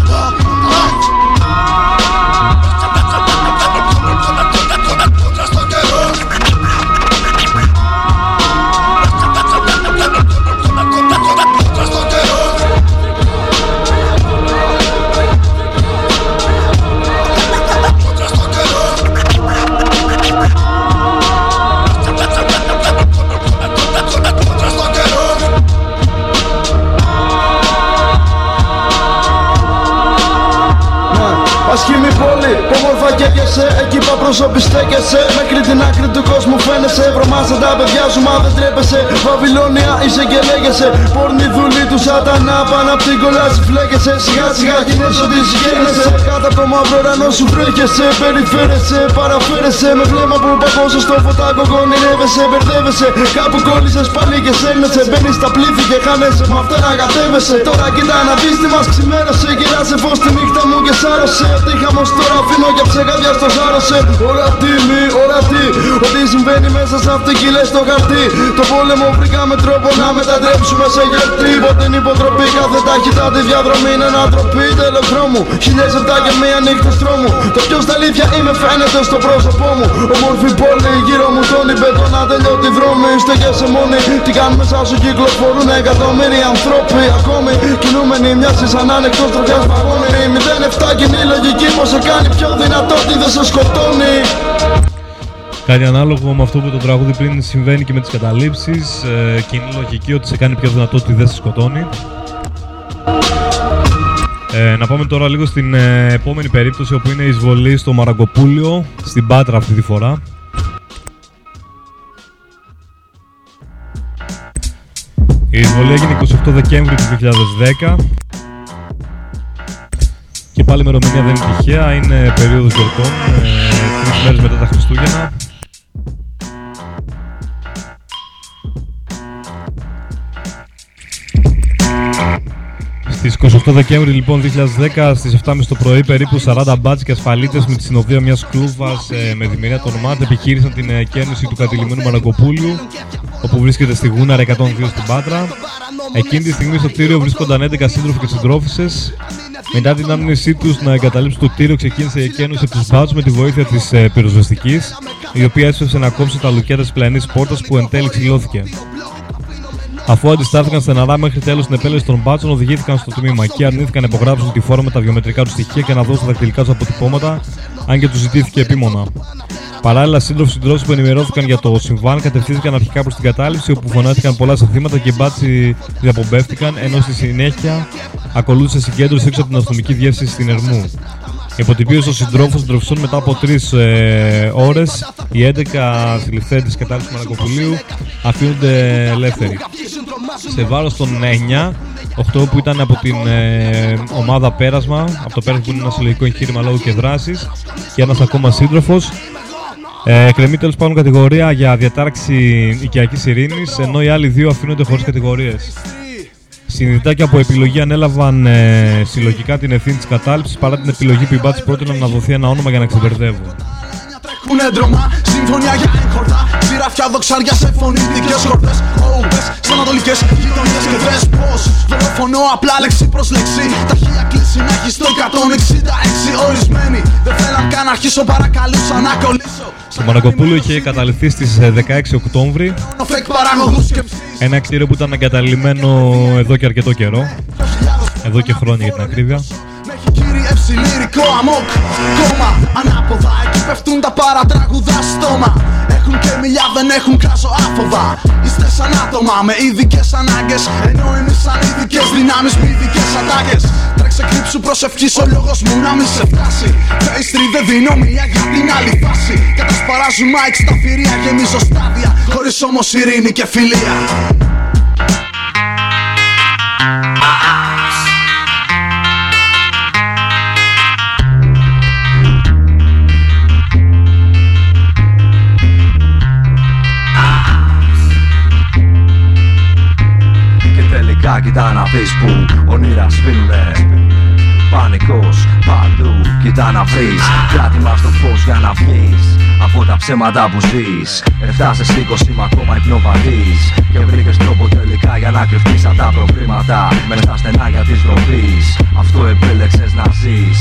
Ασχήμη πόλη, όμορφα καίγεσαι, εκεί πα πρόσωπη στέκεσαι. Μέχρι την άκρη του κόσμου φαίνεσαι. Βρωμάσαι τα παιδιά σου, μα δεν τρέπεσαι. Βαβυλώνια είσαι και λέγεσαι. Πόρνη δούλη του σατανά, πάνω απ' την κολάση φλέγεσαι. Σιγά σιγά γίνεσαι ότι συγχαίρεσαι. Κάτω από το μαύρο ουρανό σου βρέχεσαι. Περιφέρεσαι, παραφέρεσαι. Με βλέμμα που παγώσαι στο φωτάκο ονειρεύεσαι. Μπερδεύεσαι, κάπου κόλλησες πάλι και σέρνεσαι. Μπαίνεις στα πλήθη και χάνεσαι. Μ' αυτά να κατέβεσαι. Τώρα κοιτά να δεις τι μας ξημέρωσε. Κεράσε φως τη νύχτα μου και σάρωσε. Ότι χαμός τώρα αφήνω για ψεγάδια στο σάρωσε. Ορατή μη, ορατή. Ό,τι συμβαίνει μέσα σε αυτή κυλές στο χαρτί. Το πόλεμο βρήκαμε τρόπο να μετατρέψουμε σε γιορτή. Ποτέ είναι υποτροπή, κάθε ταχύτητα τη διαδρομή είναι ανατροπή. Τέλος δρόμου, χιλιές επτά και μία νύχτες τρόμου. Το ποιος τα αλήθεια είμαι φαίνεται στο πρόσωπό μου. Ομορφή πόλη γύρω μου τόνι πετώνα τελειώτη δρόμη. Στέκεσαι μόνοι, τι κάνουν μέσα σου κυκλοφορούν εκατομμύρια ανθρώποι. Ακόμη κινούμενοι μοιάζει σαν άνεκτος τροχιάς βαγόνι. μηδέν επτά κοινή λογική πως σε κάνει πιο δυνατό, τι δεν σε σκοτώνει. Κάτι ανάλογο με αυτό που το τραγούδι πριν συμβαίνει και με τις καταλήψεις, ε, και είναι λογική ότι σε κάνει πιο δυνατό ότι δεν σε σκοτώνει. Ε, να πάμε τώρα λίγο στην ε, επόμενη περίπτωση, όπου είναι η εισβολή στο Μαραγκοπούλιο, στην Πάτρα αυτή τη φορά. Η εισβολή έγινε εικοστή ογδόη Δεκέμβρη του δύο χιλιάδες δέκα και πάλι η ημερομηνία δεν είναι τυχαία, είναι περίοδος γιορτών, ε, τρεις μέρες μετά τα Χριστούγεννα. Στις εικοστή ογδόη Δεκέμβρη λοιπόν δύο χιλιάδες δέκα, στις επτά και μισή το πρωί, περίπου σαράντα μπάτσοι και ασφαλίτες με τη συνοδεία μιας κλούβας ε, με διμηρία των ΜΑΤ επιχείρησαν την εκκαίνωση του κατηλημμένου Μαραγκοπούλιου, όπου βρίσκεται στη Γούναρα εκατόν δύο στην Πάτρα. Εκείνη τη στιγμή στο κτίριο βρίσκονταν έντεκα σύντροφοι και συντρόφισσες. Μετά την άρνησή τους να εγκαταλείψουν το κτίριο, ξεκίνησε η εκκαίνωση από τους μπάτσους με τη βοήθεια της ε, πυροσβεστικής, η οποία έσπευσε να κόψει τα λουκέτα της πλαϊνής πόρτας, που εν τέλει ξυλώθηκε. Αφού αντιστάθηκαν στεναρά μέχρι τέλος την επέλευση των μπάτσων, οδηγήθηκαν στο τμήμα και αρνήθηκαν να υπογράψουν τη φόρμα με τα βιομετρικά του στοιχεία και να δώσουν τα δακτυλικά του αποτυπώματα, αν και του ζητήθηκε επίμονα. Παράλληλα, σύντροφοι συντρόφοι που ενημερώθηκαν για το συμβάν κατευθύνθηκαν αρχικά προς την κατάληψη, όπου φωνάστηκαν πολλά συνθήματα και οι μπάτσοι διαπομπεύτηκαν, ενώ στη συνέχεια ακολούθησε συγκέντρωση έξω από την αστυνομική διεύθυνση στην Ερμού. Υποτυπίωση των συντρόφων συντροφιστών μετά από τρεις ε, ώρες, οι έντεκα συλληφθέντες της κατάληψης του Μαραγκοπουλίου αφήνονται ελεύθεροι. Σε βάρος των εννιά, οκτώ που ήταν από την ε, ομάδα Πέρασμα, από το Πέρασμα που είναι ένα συλλογικό εγχείρημα λόγου και δράσης, και ένας ακόμα σύντροφος. Ε, κρεμεί τέλος πάντων κατηγορία για διατάραξη οικιακής ειρήνης, ενώ οι άλλοι δύο αφήνονται χωρίς κατηγορίες. Συνειδητά και από επιλογή ανέλαβαν ε, συλλογικά την ευθύνη της κατάληψης, παρά την επιλογή που οι μπάτσοι πρότειναν να δοθεί ένα όνομα για να ξεμπερδεύουν. Έχουνε ντρώμα, συμφωνία για έγχορτα, ζυράφια δοξάρια σε φωνητικές χορτές. Όουπες, σαν ανατολικές γειτονιές και δες πως δολοφονώ απλά λέξη προς λέξη. Ταχεία κλίση να έχεις το εκατόν εξήντα έξι. Ορισμένοι δεν θέλαν καν να αρχίσω, παρακαλούσα να κολλήσω. Το Μαραγκοπούλιο είχε καταληφθεί στις δεκαέξι Οκτώβρη. Ένα κτίριο που ήταν εγκαταλειμμένο εδώ και αρκετό καιρό. Εδώ και χρόνια για την ακρίβεια. Κυριεύσει λυρικό αμόκ, κόμμα ανάποδα, εκεί πέφτουν τα παρατράγουδα στόμα. Έχουν και μιλιά, δεν έχουν κράσο άφοβα. Είστε σαν άτομα με ειδικές ανάγκες, ενώ εμείς σαν ειδικές δυνάμεις με ειδικές ατάκες. Τρέξε κρύψου προσευχής ο λόγος μου να μην σε φτάσει. Face δεν δίνω μία για την άλλη φάση. Κατασπαράζουν μάικ στα φυρία, γεμίζω στάδια, χωρίς όμως ειρήνη και φιλία. Κοίτα να δεις που όνειρα σβήνουνε. Πανικός παντού, κοίτα να βρεις. Κράτημα στο φως για να βγεις από τα ψέματα που ζεις. Έφτασες είκοσι μα ακόμα υπνοβαθείς και βρήκες τρόπο τελικά για να κρυφτείς από τα προβλήματα μες στα στενάγια της ροπής. Αυτό επέλεξες να ζεις.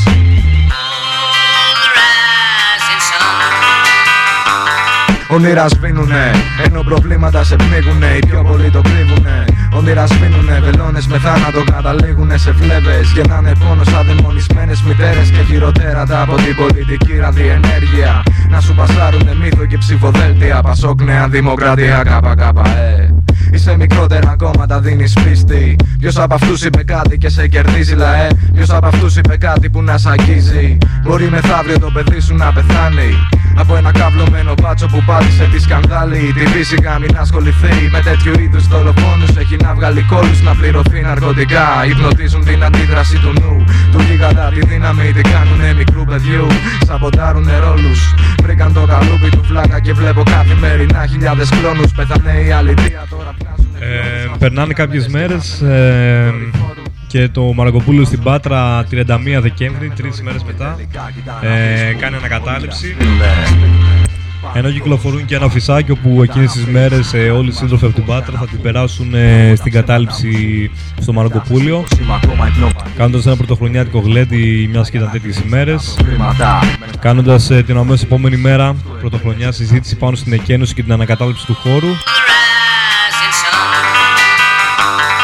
Όνειρα σβήνουνε, ενώ προβλήματα σε πνίγουνε. Οι πιο πολλοί το κρύβουνε. Όνειρα σβήνουνε, βελόνες με θάνατο καταλήγουνε σε φλέβες. Γεννάνε πόνο σαν δαιμονισμένες μητέρες και χειροτέρατα από την πολιτική ραδιενέργεια. Να σου πασάρουνε μύθο και ψηφοδέλτια. Πασόκ, Νέα Δημοκρατία, ΚΚΕ. Είσαι μικρότερα κόμματα, δίνεις πίστη. Ποιος από αυτούς είπε κάτι και σε κερδίζει, λαέ? Ποιος από αυτούς είπε κάτι που να σ' αγγίζει? Μπορεί μεθαύριο το παιδί σου να πεθάνει από ένα καυλωμένο μπάτσο που πάτησε τη σκανδάλη. Τη φύσικα μην ασχοληθεί με τέτοιου είδους δολοφόνους. Έχει να βγάλει κόλλους, να πληρωθεί ναρκωτικά. Υπνοτίζουν την αντίδραση του νου του γίγαντα, τη δύναμη την κάνουνε μικρού παιδιού. Σαμποτάρουνε ρόλους, βρήκαν το καλούπι του φλάκα και βλέπω καθημερινά χιλιάδες κλόνους. Πεθανε η αλήθεια τώρα. Ε, περνάνε κάποιες μέρες ε, και το Μαραγκοπούλιο στην Πάτρα τριάντα μία Δεκέμβρη, τρεις ημέρες μετά, ε, κάνει ανακατάληψη. Ενώ κυκλοφορούν και ένα φυσάκι όπου εκείνες τις μέρες ε, όλοι οι σύντροφοι από την Πάτρα θα την περάσουν ε, στην κατάληψη στο Μαραγκοπούλιο, κάνοντας ένα πρωτοχρονιάτικο γλέντι, μιας και ήταν τέτοιες ημέρες, κάνοντας ε, την αμέσως επόμενη μέρα πρωτοχρονιά συζήτηση πάνω στην εκκαίνωση και την ανακατάληψη του χώρου. Το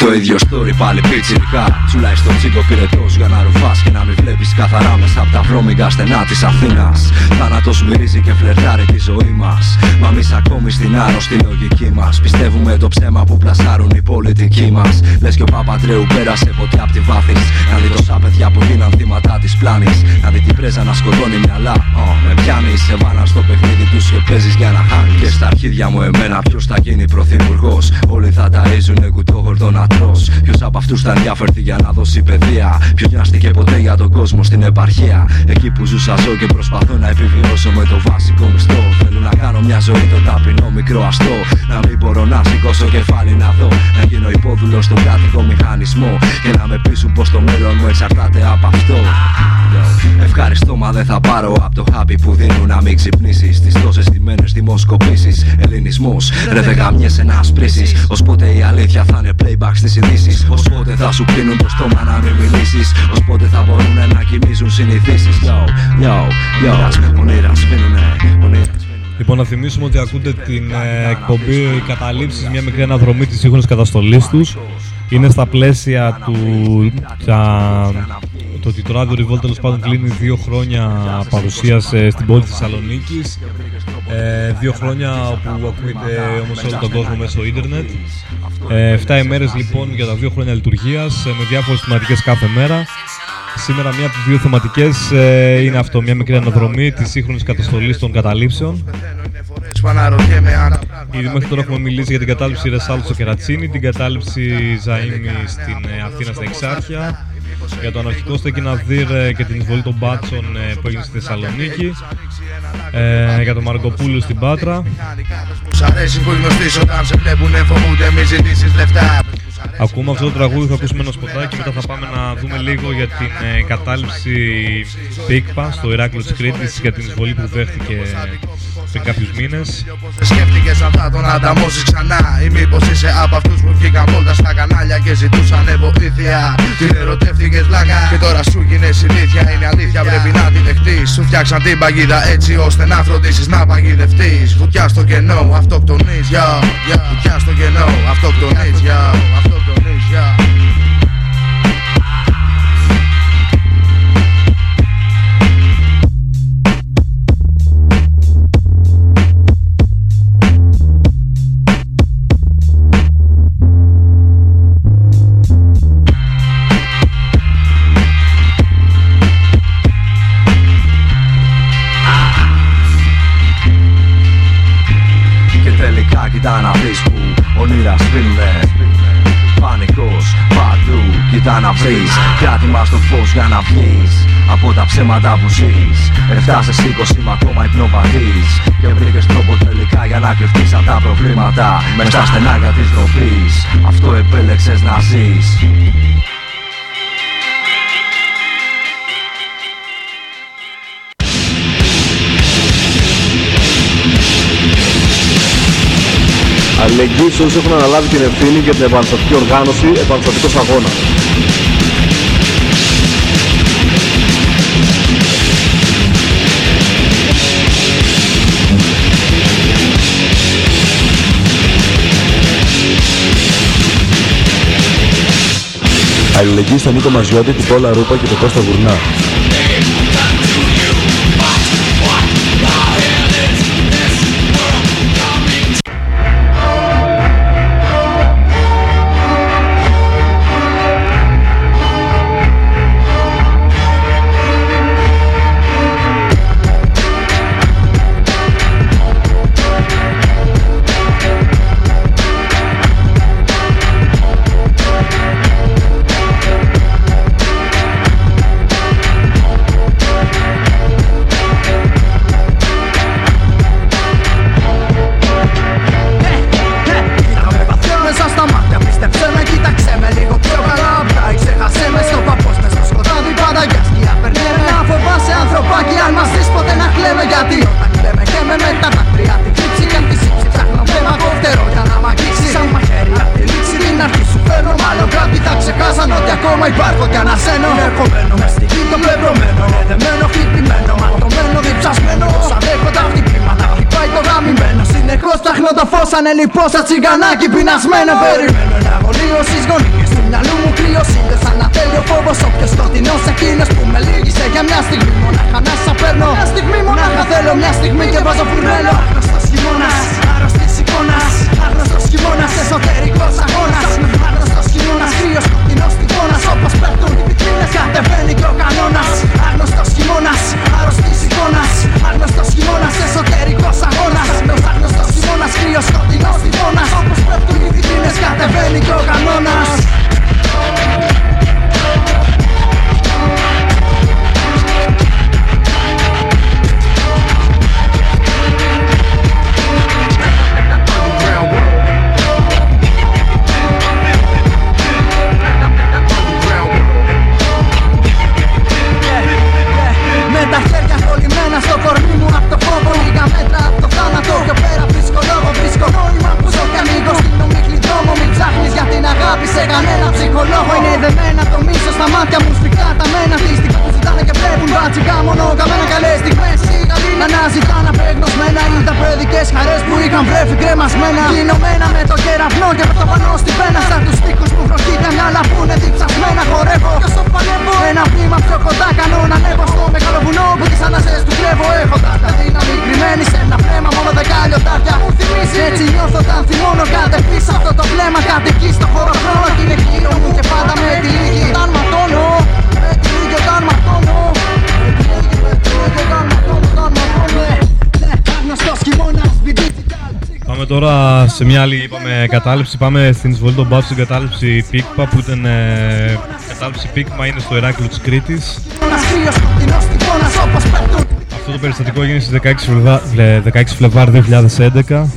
το ίδιο story πάλι πιτσιρικά. Τσουλάει στο τσίγκο πυρετός για να ρουφάς και να μην βλέπεις καθαρά μέσα από τα βρώμικα στενά της Αθήνας. Θάνατος μυρίζει και φλερτάρει τη ζωή μας. Μα εμείς ακόμη στην άρρωστη λογική μας πιστεύουμε το ψέμα που πλασάρουν οι πολιτικοί μας. Λες και ο Παπαντρέου πέρασε ποτέ απ' τη Βάθης. Να δει τόσα παιδιά που γίναν θύματα της πλάνης. Να δει την πρέζα να σκοτώνει μυαλά. Oh, με πιάνεις, σε βάνα στο παιχνίδι τους και παίζεις για να χάνει. Και στα αρχίδια μου εμένα ποιος θα γίνει πρωθυπουργός. Όλοι θα ταΐζουνε κουτόγορδο να τρως. Ποιος από αυτούς θα ενδιαφερθεί για να δώσει παιδεία. Ποιος νοιάστηκε ποτέ για τον κόσμο στην επαρχία. Εκεί που ζούσα ζω και προσπαθώ να επιβιώσω με το βασικό μισθό. Θέλω να κάνω μια ζωή το ταπεινό μικρό αστό. Να μην μπορώ να σηκώσω κεφάλι να δω. Να γίνω υπόδουλος στον κρατικό μηχανισμό. Και να με πείσουν πως το μέλλον μου εξαρτάται από αυτό. Ευχαριστώ μα δεν θα πάρω από το happy που δίνουν να μην ξυπνήσεις. Τις τόσες τιμένες δημοσκοπήσεις. Ελληνισμός, ρε δε γαμιέσαι να σπρίσεις. Ως πότε η αλήθεια θα είναι playback στις ειδήσεις. Ως πότε θα σου κλείνουν το στόμα να μην μιλήσεις. Ως πότε θα μπορούν να κοιμίζουν συνηθίσεις. Yo, yo, yo, ονείρα σβήνουνε, ονείρα. Λοιπόν, να θυμίσουμε ότι ακούτε την ε, εκπομπή Καταλήψεις, μια μικρή αναδρομή της σύγχρονης καταστολής τους. Είναι στα πλαίσια του τα, το ότι το Radio Revolt τέλος πάντων κλείνει δύο χρόνια παρουσίας ε, στην πόλη της Θεσσαλονίκης. Ε, δύο χρόνια όπου ακούγεται όμως όλο τον κόσμο μέσω ίντερνετ. Ε, εφτά ημέρες λοιπόν για τα δύο χρόνια λειτουργίας ε, με διάφορες θεματικές κάθε μέρα. Σήμερα μία από τις δύο θεματικές ε, είναι αυτό, μια μικρή αναδρομή της σύγχρονης καταστολής των καταλήψεων. Ήδη μέχρι τώρα έχουμε μιλήσει για την κατάληψη Ρεσάλτου στο Κερατσίνι, την κατάληψη Ζαΐμι στην ε, Αθήνα στα Εξάρχεια, για το αναρχικό στο Κιναδύρ ε, και την εισβολή των μπάτσων ε, που έγινε στη Θεσσαλονίκη, ε, για τον Μαρκοπούλου στην Πάτρα. Ακούμε αυτό το τραγούδι, θα ακούσουμε ένα σποτάκι, μετά θα πάμε να δούμε λίγο για την ε, κατάληψη Πίκπα στο Ηράκλειο της Κρήτης για την εισβολή που δέχτηκε πριν κάποιους μήνες. Σκέφτηκες αν θα τον ανταμώσεις ξανά ή μήπως είσαι από αυτούς που βγήκαν βόλτα στα κανάλια και ζητούσανε βοήθεια. Την ερωτεύτηκες βλάκα και τώρα σου γίνε συνήθεια. Είναι αλήθεια, πρέπει να τη δεχτείς. Σου φτιάξαν την παγίδα έτσι ώστε να φροντίσεις να παγιδευτείς. Βουτιά στο κενό, αυτοκτονείς, yo, yo. Βουτιά στο κενό, αυτοκτονείς, yo, αυτοκτονείς, yo. Κοίτα να βρεις που όνειρα σβήνουνε. Πανικός παντού, κοίτα να βρεις. Κράτημα στο φως για να βγεις από τα ψέματα που ζεις. Έφτασες είκοσι μα ακόμα υπνοπαθείς. Και βρήκες τρόπο τελικά για να κρυφτείς από τα προβλήματα. Μες στα στενάκια της ντροπής. Αυτό επέλεξες να ζεις. Αλληλεγγύη σε όσους έχουν αναλάβει την ευθύνη για την επαναστατική οργάνωση Επαναστατικός Αγώνας. Αλληλεγγύη στον Νίκο Μαζιώτη, την Πόλα Ρούπα και τον Κώστα Γουρνά. Σαν λοιπόν σαν τσιγκανάκι πεινασμένο. Περιμένω ένα αγωνίο στις γωνίες αγάπη σε κανένα ψυχολόγο. Είναι δεμένα το μίσος στα μάτια μου σφιχτά τα μένα. Τι στιγμή που ζητάνε και βλέπουν μπατσικά μόνο καμένα καλές στιγμές. Να αναζητάν απεγνωσμένα ή τα παιδικές χαρές που είχαν βρέφει κρεμασμένα. Κλεινωμένα με το κεραυνό και με το πανό στη πένα. Σαν τους στίχους που βροχήκαν αλλά που είναι διψασμένα. Χορεύω και στο παλεύω ένα βήμα πιο κοντά κάνω να ανέβω στο μεγάλο βουνό που τις ανασές του κλέβω. Έχοντας τα δύναμη κρυμμένη σε ένα βλέμμα μόνο δεκάλιωτάρια μου θυμίζει. Έτσι νιώθω όταν θυμώνω κάτι πίσω αυτό το βλέμμα. Κάτι εκεί στο χώρο χρόνο και είναι γύρω μου και πάντα με τη λίγη. Όταν ματώνω, με τη λίγη όταν ματώνω. Με τη λίγη, με τη λίγη όταν ματώνω, όταν ματώνω. Ναι, άγνωστος χειμώνας, digital. Πάμε τώρα σε μια άλλη είπαμε, κατάληψη. Πάμε στην εισβολή των μπάτσων στην κατάληψη Πίκπα που ήταν ε, κατάληψη Πίκπα είναι στο Ηράκλειο της Κρήτης. Αυτό το περιστατικό έγινε στις δεκαέξι Φλεβάρι δύο χιλιάδες έντεκα.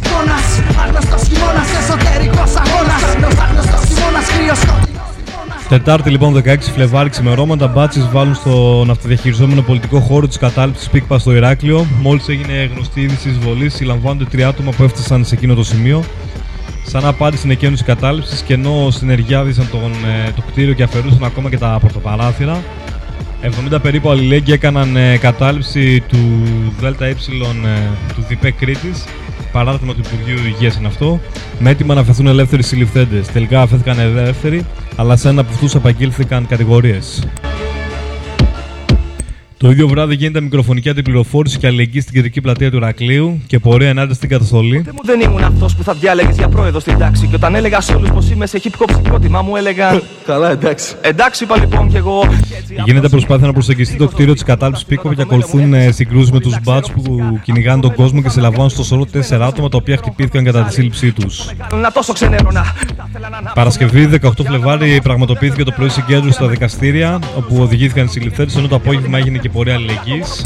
Τετάρτη λοιπόν δεκαέξι Φλεβάρι ξημερώματα, μπάτσες βάλουν στον αυτοδιαχειριζόμενο πολιτικό χώρο της κατάληψης Πίκπα στο Ηράκλειο. Μόλις έγινε γνωστή η είδηση εισβολής, συλλαμβάνονται τρία άτομα που έφτασαν σε εκείνο το σημείο. Σαν απάντηση στην εκκίνηση κατάληψης και ενώ συνεργιάδισαν τον, το κτίριο και αφαιρούσαν ακόμα και τα πορτοπαράθυρα, εβδομήντα περίπου αλληλέγγυοι έκαναν ε, κατάληψη του ΔΕΛΤΑ ε, του ΔΙΠΕ Κρήτης, παράρτημα του Υπουργείου Υγείας είναι αυτό, με έτοιμα να αφαιθούν ελεύθεροι συλληφθέντες. Τελικά αφέθηκαν ελεύθεροι, αλλά σε ένα από αυτούς απαγγείλθηκαν κατηγορίες. Το ίδιο βράδυ γίνεται μικροφωνική αντιπληροφόρηση και αλληλεγγύη στην κεντρική πλατεία του Ηρακλείου και πορεία ενάντια στην καταστολή. Ποτέ μου δεν ήμουν αυτός που θα διάλεγες για πρόεδρο στην τάξη. Και όταν έλεγα σε όλους πως είμαι σε hip hop συγκρότημα, μου έλεγαν. Καλά, εντάξει. Εντάξει, είπα λοιπόν κι εγώ. Γίνεται προσπάθεια να προσεγγιστεί το κτίριο της κατάληψης Πίκπα και ακολουθούν συγκρούσεις με τους μπάτς που κυνηγάνε τον κόσμο και συλλαμβάνουν στο σωρό τέσσερα άτομα τα οποία χτυπήθηκαν κατά τη σύλληψή τους. Παρασκευή δεκαοκτώ Φλεβάρι πραγματοποιήθηκε το πρωί συγκέντρωση στα δικαστήρια όπου οδηγήθηκαν οι συλληφθέντες, ενώ το απόγευμα έγινε και πορεία αλληλεγγύης.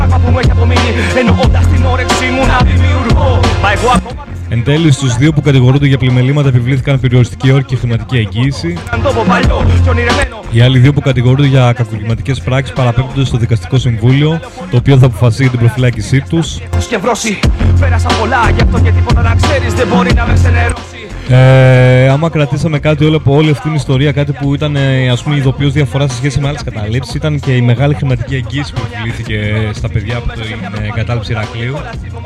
Εν τέλει, στους δύο που κατηγορούνται για πλημελήματα επιβλήθηκαν περιοριστική όρκη και χρηματική εγγύηση. Οι άλλοι δύο που κατηγορούνται για κακουργηματικές πράξεις παραπέμπτονται στο δικαστικό συμβούλιο, το οποίο θα αποφασίσει την προφυλάκησή τους. Ε, άμα κρατήσαμε κάτι όλο από όλη αυτή την ιστορία, κάτι που ήταν ας πούμε ειδοποιώς διαφορά σε σχέση με άλλες καταλήψεις, ήταν και η μεγάλη χρηματική εγγύηση που επιβλήθηκε στα παιδιά από την κατάληψη Ηρακλείου,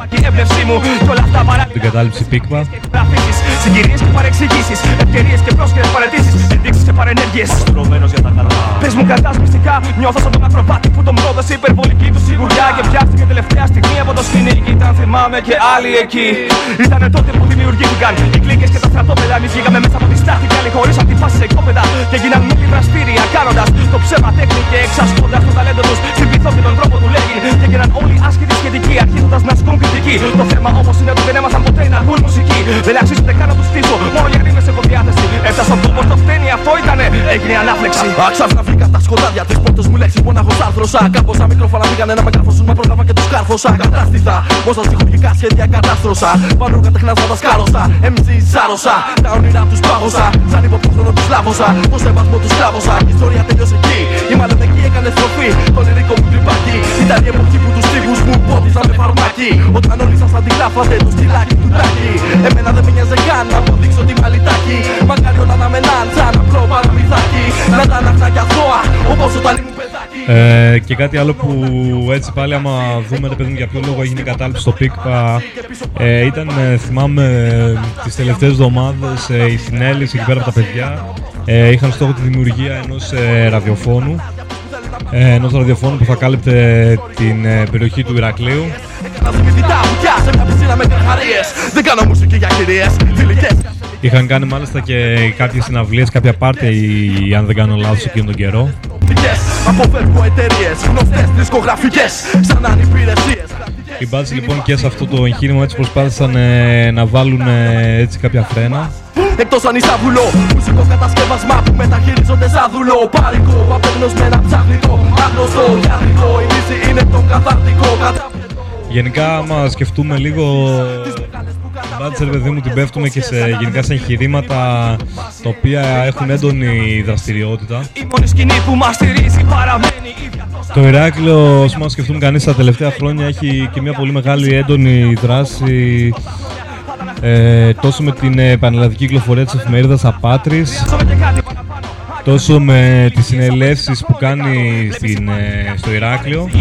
την κατάληψη Πίκπα. Συγκυρίες και παρεξηγήσεις, ευκαιρίες και πρόσκληρες παραιτήσεις, ενδείξεις και παρενέργειες. Στρωμένος για τα καλά. Πες μου κρατάς μυστικά, νιώθω σαν τον ακροβάτη που τον πρόδωσε υπερβολική του σιγουριά και πιάστηκε τελευταία στιγμή από το σκηνή. Ήταν θυμάμαι και άλλοι εκεί. Ήτανε τότε που δημιουργήθηκαν οι κλίκες και τα στρατόπεδα. Εμείς βγήκαμε μέσα από τη στάθη και άλλοι χωρίς από τη φάση σε οικόπεδα. Και γίναν μη δραστήρια κάνοντας το ψέμα τέχνη και εξασκώντας το ταλέντο τους. Στην πειθό και τον τρόπο του λέγει. Και γίναν όλοι άσχετοι σχετικοί αρχίζοντας να ασκούν κριτική. Το θέμα όμως είναι ότι δεν έμαθαν ποτέ να ακούν μουσική. Δεν αξίζονται καν να τους στήσω. Μόνο οι ρήμες έχω διάθεση. Έφτασα στο πως το φταίνει, αυτό ήτανε. Έγινε ανάφλεξη. Άξαφνα βρήκα τα σκοτάδια της πόρτος μου λέξη. Μονάχος άρθρωσα. Κάμποσα μικρόφωνα πήγανε να με καρφώσουν. Μα πρόγραμμα και τους κάρφωσα. Κατάστηθα. Πόσα ψυχολογικά σχέδια κατάστρωσα. Πάνω κατεχνάσματα σκάρωσα. εμ σι σάρωσα. Τα όνειρά τους πάγωσα. Σαν υποπρόχρονο τους λάβωσα. Το σεβασμό τους κλάβωσα. Η ιστορία τελειώσε εκεί. Η μάλλον εκεί έκανε στροφή. Το λυρικό μου τρυπάκι. Ήταν η εποχή που τους τύπους μου πόδισαν με φαρμάκι. Όταν όλοι σας αντιγράφατε το στυλάκι του τάκι. Εμένα δεν με νοιάζε καν να αποδείξω τη μαλλιτάκι. Μακάρι όλα να μενάν σαν απλό παραμυθάκι. Να τα αναχνάκια αθώα όπως όταν ήμουν παιδάκι. Ε, και κάτι άλλο που έτσι πάλι άμα δούμε ρε παιδί μου για ποιο λόγο έγινε η κατάληψη στο Πίκπα, ε, ήταν ε, θυμάμαι τις τελευταίες εβδομάδες ε, οι συνέλεις εκεί πέρα από τα παιδιά ε, είχαν στόχο τη δημιουργία ενός ε, ραδιοφώνου ε, ενός ραδιοφώνου που θα κάλυπτε την ε, περιοχή του Ηρακλείου. Είχαν κάνει μάλιστα και κάποιες συναυλίες, κάποια πάρτια, αν δεν κάνω λάθος, εκείνον τον καιρό. Αποφεύγω εταιρείες, γνωστές δισκογραφικές, σαν ανυπηρεσίες. Οι μπάτσοι λοιπόν και σε αυτό το εγχείρημα έτσι προσπάθησαν ε, να βάλουν ε, έτσι κάποια φρένα. Εκτός αν είσαι βουλό, μουσικό κατασκεύασμα που μεταχειρίζονται σαν δουλό. Πάρικο, απεγνωσμένα ψάχνητο, άγνωστο, ιατρικό, η λύση είναι το καθαρτικό. Γενικά, άμα σκεφτούμε λίγο, μπάτσε ρε παιδί μου την πέφτουμε και σε, γενικά σε εγχειρήματα τα οποία έχουν έντονη δραστηριότητα. Το Ηράκλειο, όσο σκεφτούμε κανείς, τα τελευταία χρόνια έχει και μια πολύ μεγάλη έντονη δράση ε, τόσο με την ε, πανελλαδική κυκλοφορία της εφημερίδας Απάτρης, τόσο με τις συνελεύσεις που κάνει στην, ε, στο Ηράκλειο.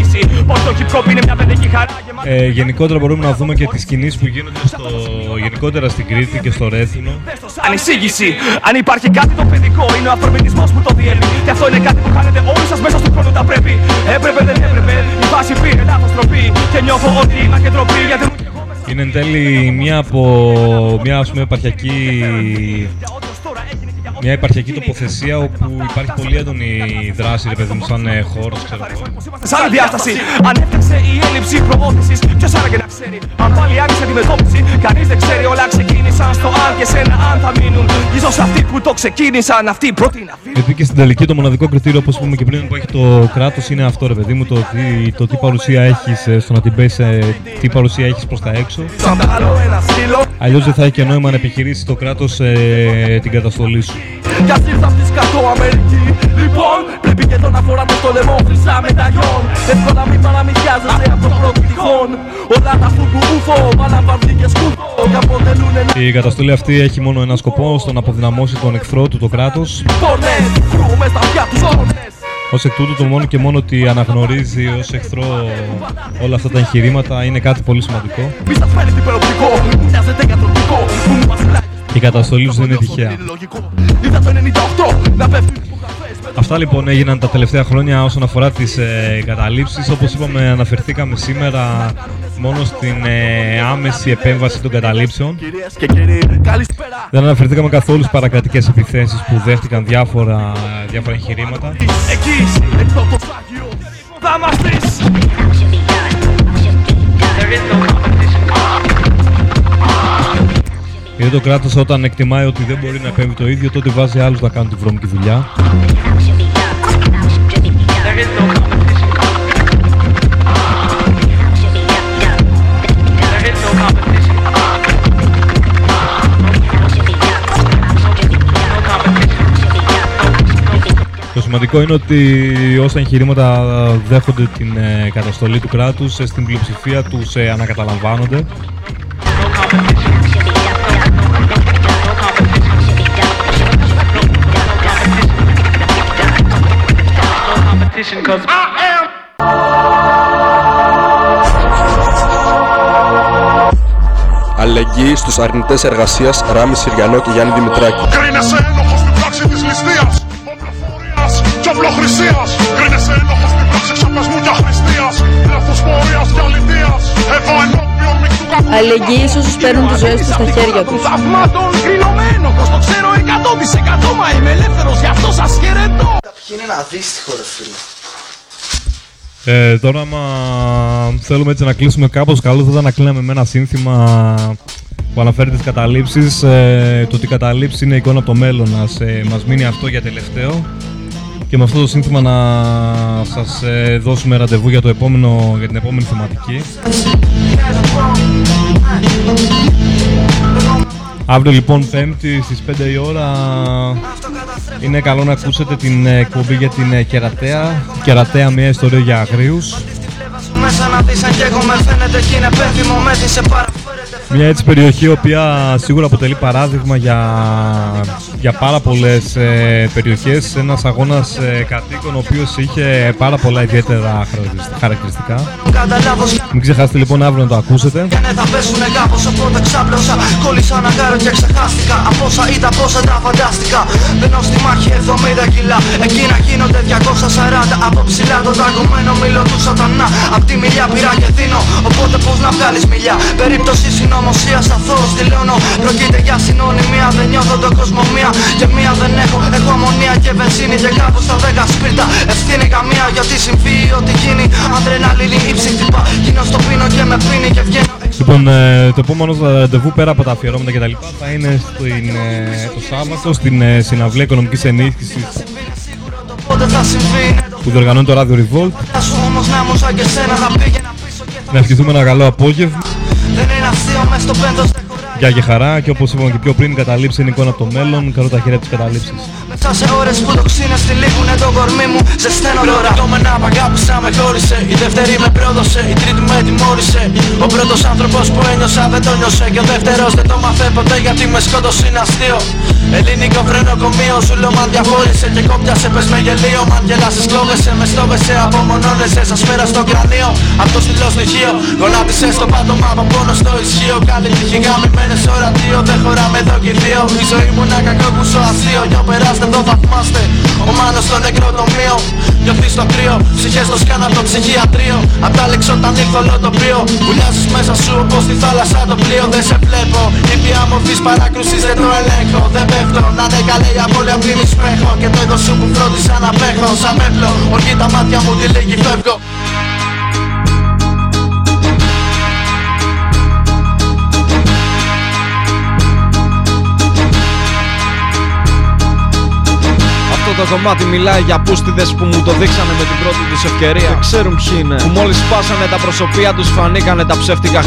Ε, γενικότερα μπορούμε να δούμε και τις κινήσεις που γίνονται στο, γενικότερα στην Κρήτη και στο Ρέθινο. Ανησύγηση, αν υπάρχει κάτι το παιδικό, είναι ο ανθρωπινισμός που το διέλει. Και αυτό είναι κάτι που κάνετε όλοι σας μέσα στον χρόνο τα πρέπει. Έπρεπε, δεν έπρεπε, η βάση πήρε λάθος τροπή. Και νιώθω ότι είμαι και ντροπή γιατί... Είναι εν τέλει μια από μια ας πούμε επαρχιακή, μια επαρχιακή τοποθεσία όπου υπάρχει πολύ έντονη δράση, ρε παιδί μου, σαν ε, χώρος, ξέρω εγώ. Σ' άλλη διάσταση, αν έφταξε η έλλειψη προώθησης, ποιος άραγε να ξέρει. Αν πάλι άνοιξε αντιμετώπιση, κανείς δεν ξέρει, όλα ξεκίνησαν στο αν και σένα αν θα μείνουν. Ίσως αυτοί που το ξεκίνησαν, αυτοί πρώτοι να φύγουν. Γιατί και στην τελική το μοναδικό κριτήριο, όπως είπαμε και πριν, που έχει το κράτος είναι αυτό, ρε παιδί μου, το τι, το τι παρουσία έχεις στο να την πες, τι παρουσία έχεις προς τα έξω. Αλλιώς δεν θα έχει και νόημα να επιχειρήσει το κράτος ε, την καταστολή σου. Κι ας ήρθα αυτή σκατώ Αμερική. Λοιπόν, πρέπει και εδώ να φοράτε στο λαιμό χρυσά μεταγιών. Εύκολα μην παραμυθιάζεσαι από το πρώτο τυχόν. Όλα τα φούγκου ούφο, παλαμβαρδί και σκούφο. Και αποτελούνε... Η καταστολή αυτή έχει μόνο ένα σκοπό, στο να αποδυναμώσει τον εχθρό του, το κράτος. Πόνες, βρούμε στα αυτιά τους πόνες. Ως εκ τούτου, το μόνο και μόνο ότι αναγνωρίζει ως εχθρό όλα αυτά τα εγχειρήματα είναι κάτι πολύ σημαντικό. Και η καταστολή τους δεν είναι τυχαία. Αυτά λοιπόν έγιναν τα τελευταία χρόνια όσον αφορά τις ε, καταλήψεις. Όπως είπαμε, αναφερθήκαμε σήμερα μόνο στην ε, άμεση επέμβαση των καταλήψεων. Δεν αναφερθήκαμε καθόλου στις παρακρατικές επιθέσεις που δέχτηκαν διάφορα, διάφορα εγχειρήματα. Γιατί το κράτος όταν εκτιμάει ότι δεν μπορεί να επέμβει το ίδιο, τότε βάζει άλλους να κάνουν τη βρώμικη δουλειά. Το σημαντικό είναι ότι όσα εγχειρήματα δέχονται την ε, καταστολή του κράτους, στην πλειοψηφία τους ε, ανακαταλαμβάνονται. Αλληλεγγύη στους αρνητές εργασίας Ράμι Συριανό και Γιάννη Δημητράκη. Κρίνεσαι ένοχος στην πράξη της ληστείας, οπλοφορίας και οπλοχρησίας. Κρίνεσαι ένοχος στην πράξη ξαπεσμού και αχρηστίας, λαθοσπορίας και αλητείας. Εδώ ενώπιον μεικτού κακού. Αλληλεγγύη σε όσους παίρνουν τις ζωές τους στα χέρια τους. Θαυμάτων κρίνομαι ένοχος, το ξέρω εκατό τοις εκατό, μα είμαι ελεύθερος, γι' αυτό σας χαιρετώ. Ποιοι είναι ένα δύστιχο ρε φίλε. Ε, τώρα, άμα θέλουμε έτσι να κλείσουμε κάπως, καλό θα ήταν να κλείναμε με ένα σύνθημα που αναφέρει τις καταλήψεις. Ε, το ότι η καταλήψη είναι εικόνα από το μέλλον μας, ε, μας μείνει αυτό για τελευταίο. Και με αυτό το σύνθημα να σας ε, δώσουμε ραντεβού για, το επόμενο, για την επόμενη θεματική. Αύριο λοιπόν Πέμπτη στις πέντε η ώρα είναι καλό να ακούσετε την εκπομπή για την Κερατέα. Κερατέα, μια ιστορία για αγρίους. Μια έτσι περιοχή η οποία σίγουρα αποτελεί παράδειγμα για, για πάρα πολλές ε, περιοχές. Ένας αγώνας ε, κατοίκων ο οποίος είχε πάρα πολλά ιδιαίτερα χαρακτηριστικά. Μην ξεχάσετε λοιπόν αύριο να το ακούσετε. Συνωμοσία αθώος δηλώνω. Πρόκειται για συνώνυμια. Δεν νιώθω το κόσμο μία και μία δεν έχω. Έχω αμμονία και βενζίνη και κάπου στα δέκα σπίρτα. Ευθύνη καμία για ό,τι συμβεί ή ό,τι γίνει. Αδρεναλίνη ύψη χτυπά. Γίνω στο πίνο και με πίνει και βγαίνω. Λοιπόν, ε, το επόμενο ραντεβού πέρα από τα αφιερώματα και τα λοιπά θα είναι στην, ε, το Σάββατο στην ε, συναυλία οικονομικής ενίσχυσης που διοργανώνει το Radio Revolt. Να ευχηθούμε ένα καλό απόγευμα. Γεια και χαρά, και όπως είπαμε και πιο πριν, η καταλήψη είναι εικόνα από το μέλλον. Καλό τα χέρια της καταλήψης. Μέσα σε ώρες που το ξύνες τυλίγουνε το κορμί μου. Ζεσταίνω τώρα το μεν απ' αγάπησα με χώρισε. Η δεύτερη με πρόδωσε, η τρίτη με τιμώρησε. Ο πρώτος άνθρωπος που ένιωσα δεν το νιώσε. Και ο δεύτερος δεν το μάθε ποτέ γιατί με σκότωσε, είναι αστείο. Ελληνικό φρενοκομείο, ζουλωμάν διαχώρισε. Και κόπιασε πες με γελίο. Μαν γελάσες, κλώβεσαι, με στόβεσαι, απομονώνεσαι. Σαν σφαίρα στο κρανίο, απ' το στυλό στοιχείο. Γονάτισες στο πάτωμα από πόνο στο ισχύο. Καλή τύχη γαμημένες ορατίο, δεν χωράμε εδώ και δύο. Η ζωή μου να κακό κουσό αστείο. Νιώ περάστε εδώ θαυμάστε. Ο Μάνος στο νεκροτομείο. Νιώθεις το κρύο, ψυχές το σκάνα από το ψυχιατρίο. Απ' τα λέξω όταν ήρθω όλο το πλοίο. Βουλιάζεις μέσα σου όπως τη θάλασσα το πλοίο. Δεν σε βλέπω, ήπια μορφής παράκρουσης δεν το ελέγχω. Δεν πέφτω, να είναι καλέ η απώλεια πριν εισπέχω. Και το είδος σου που φρόντισα να παίχνω σαν πέπλο. Οργή τα μάτια μου τη λίγη φεύγω. Το κομμάτι μιλάει για πούστιδες που μου το δείξανε με την πρώτη τους ευκαιρία. Δεν ξέρουν ποιοι είναι, που μόλις σπάσανε τα προσωπία τους φανήκανε τα ψεύτικα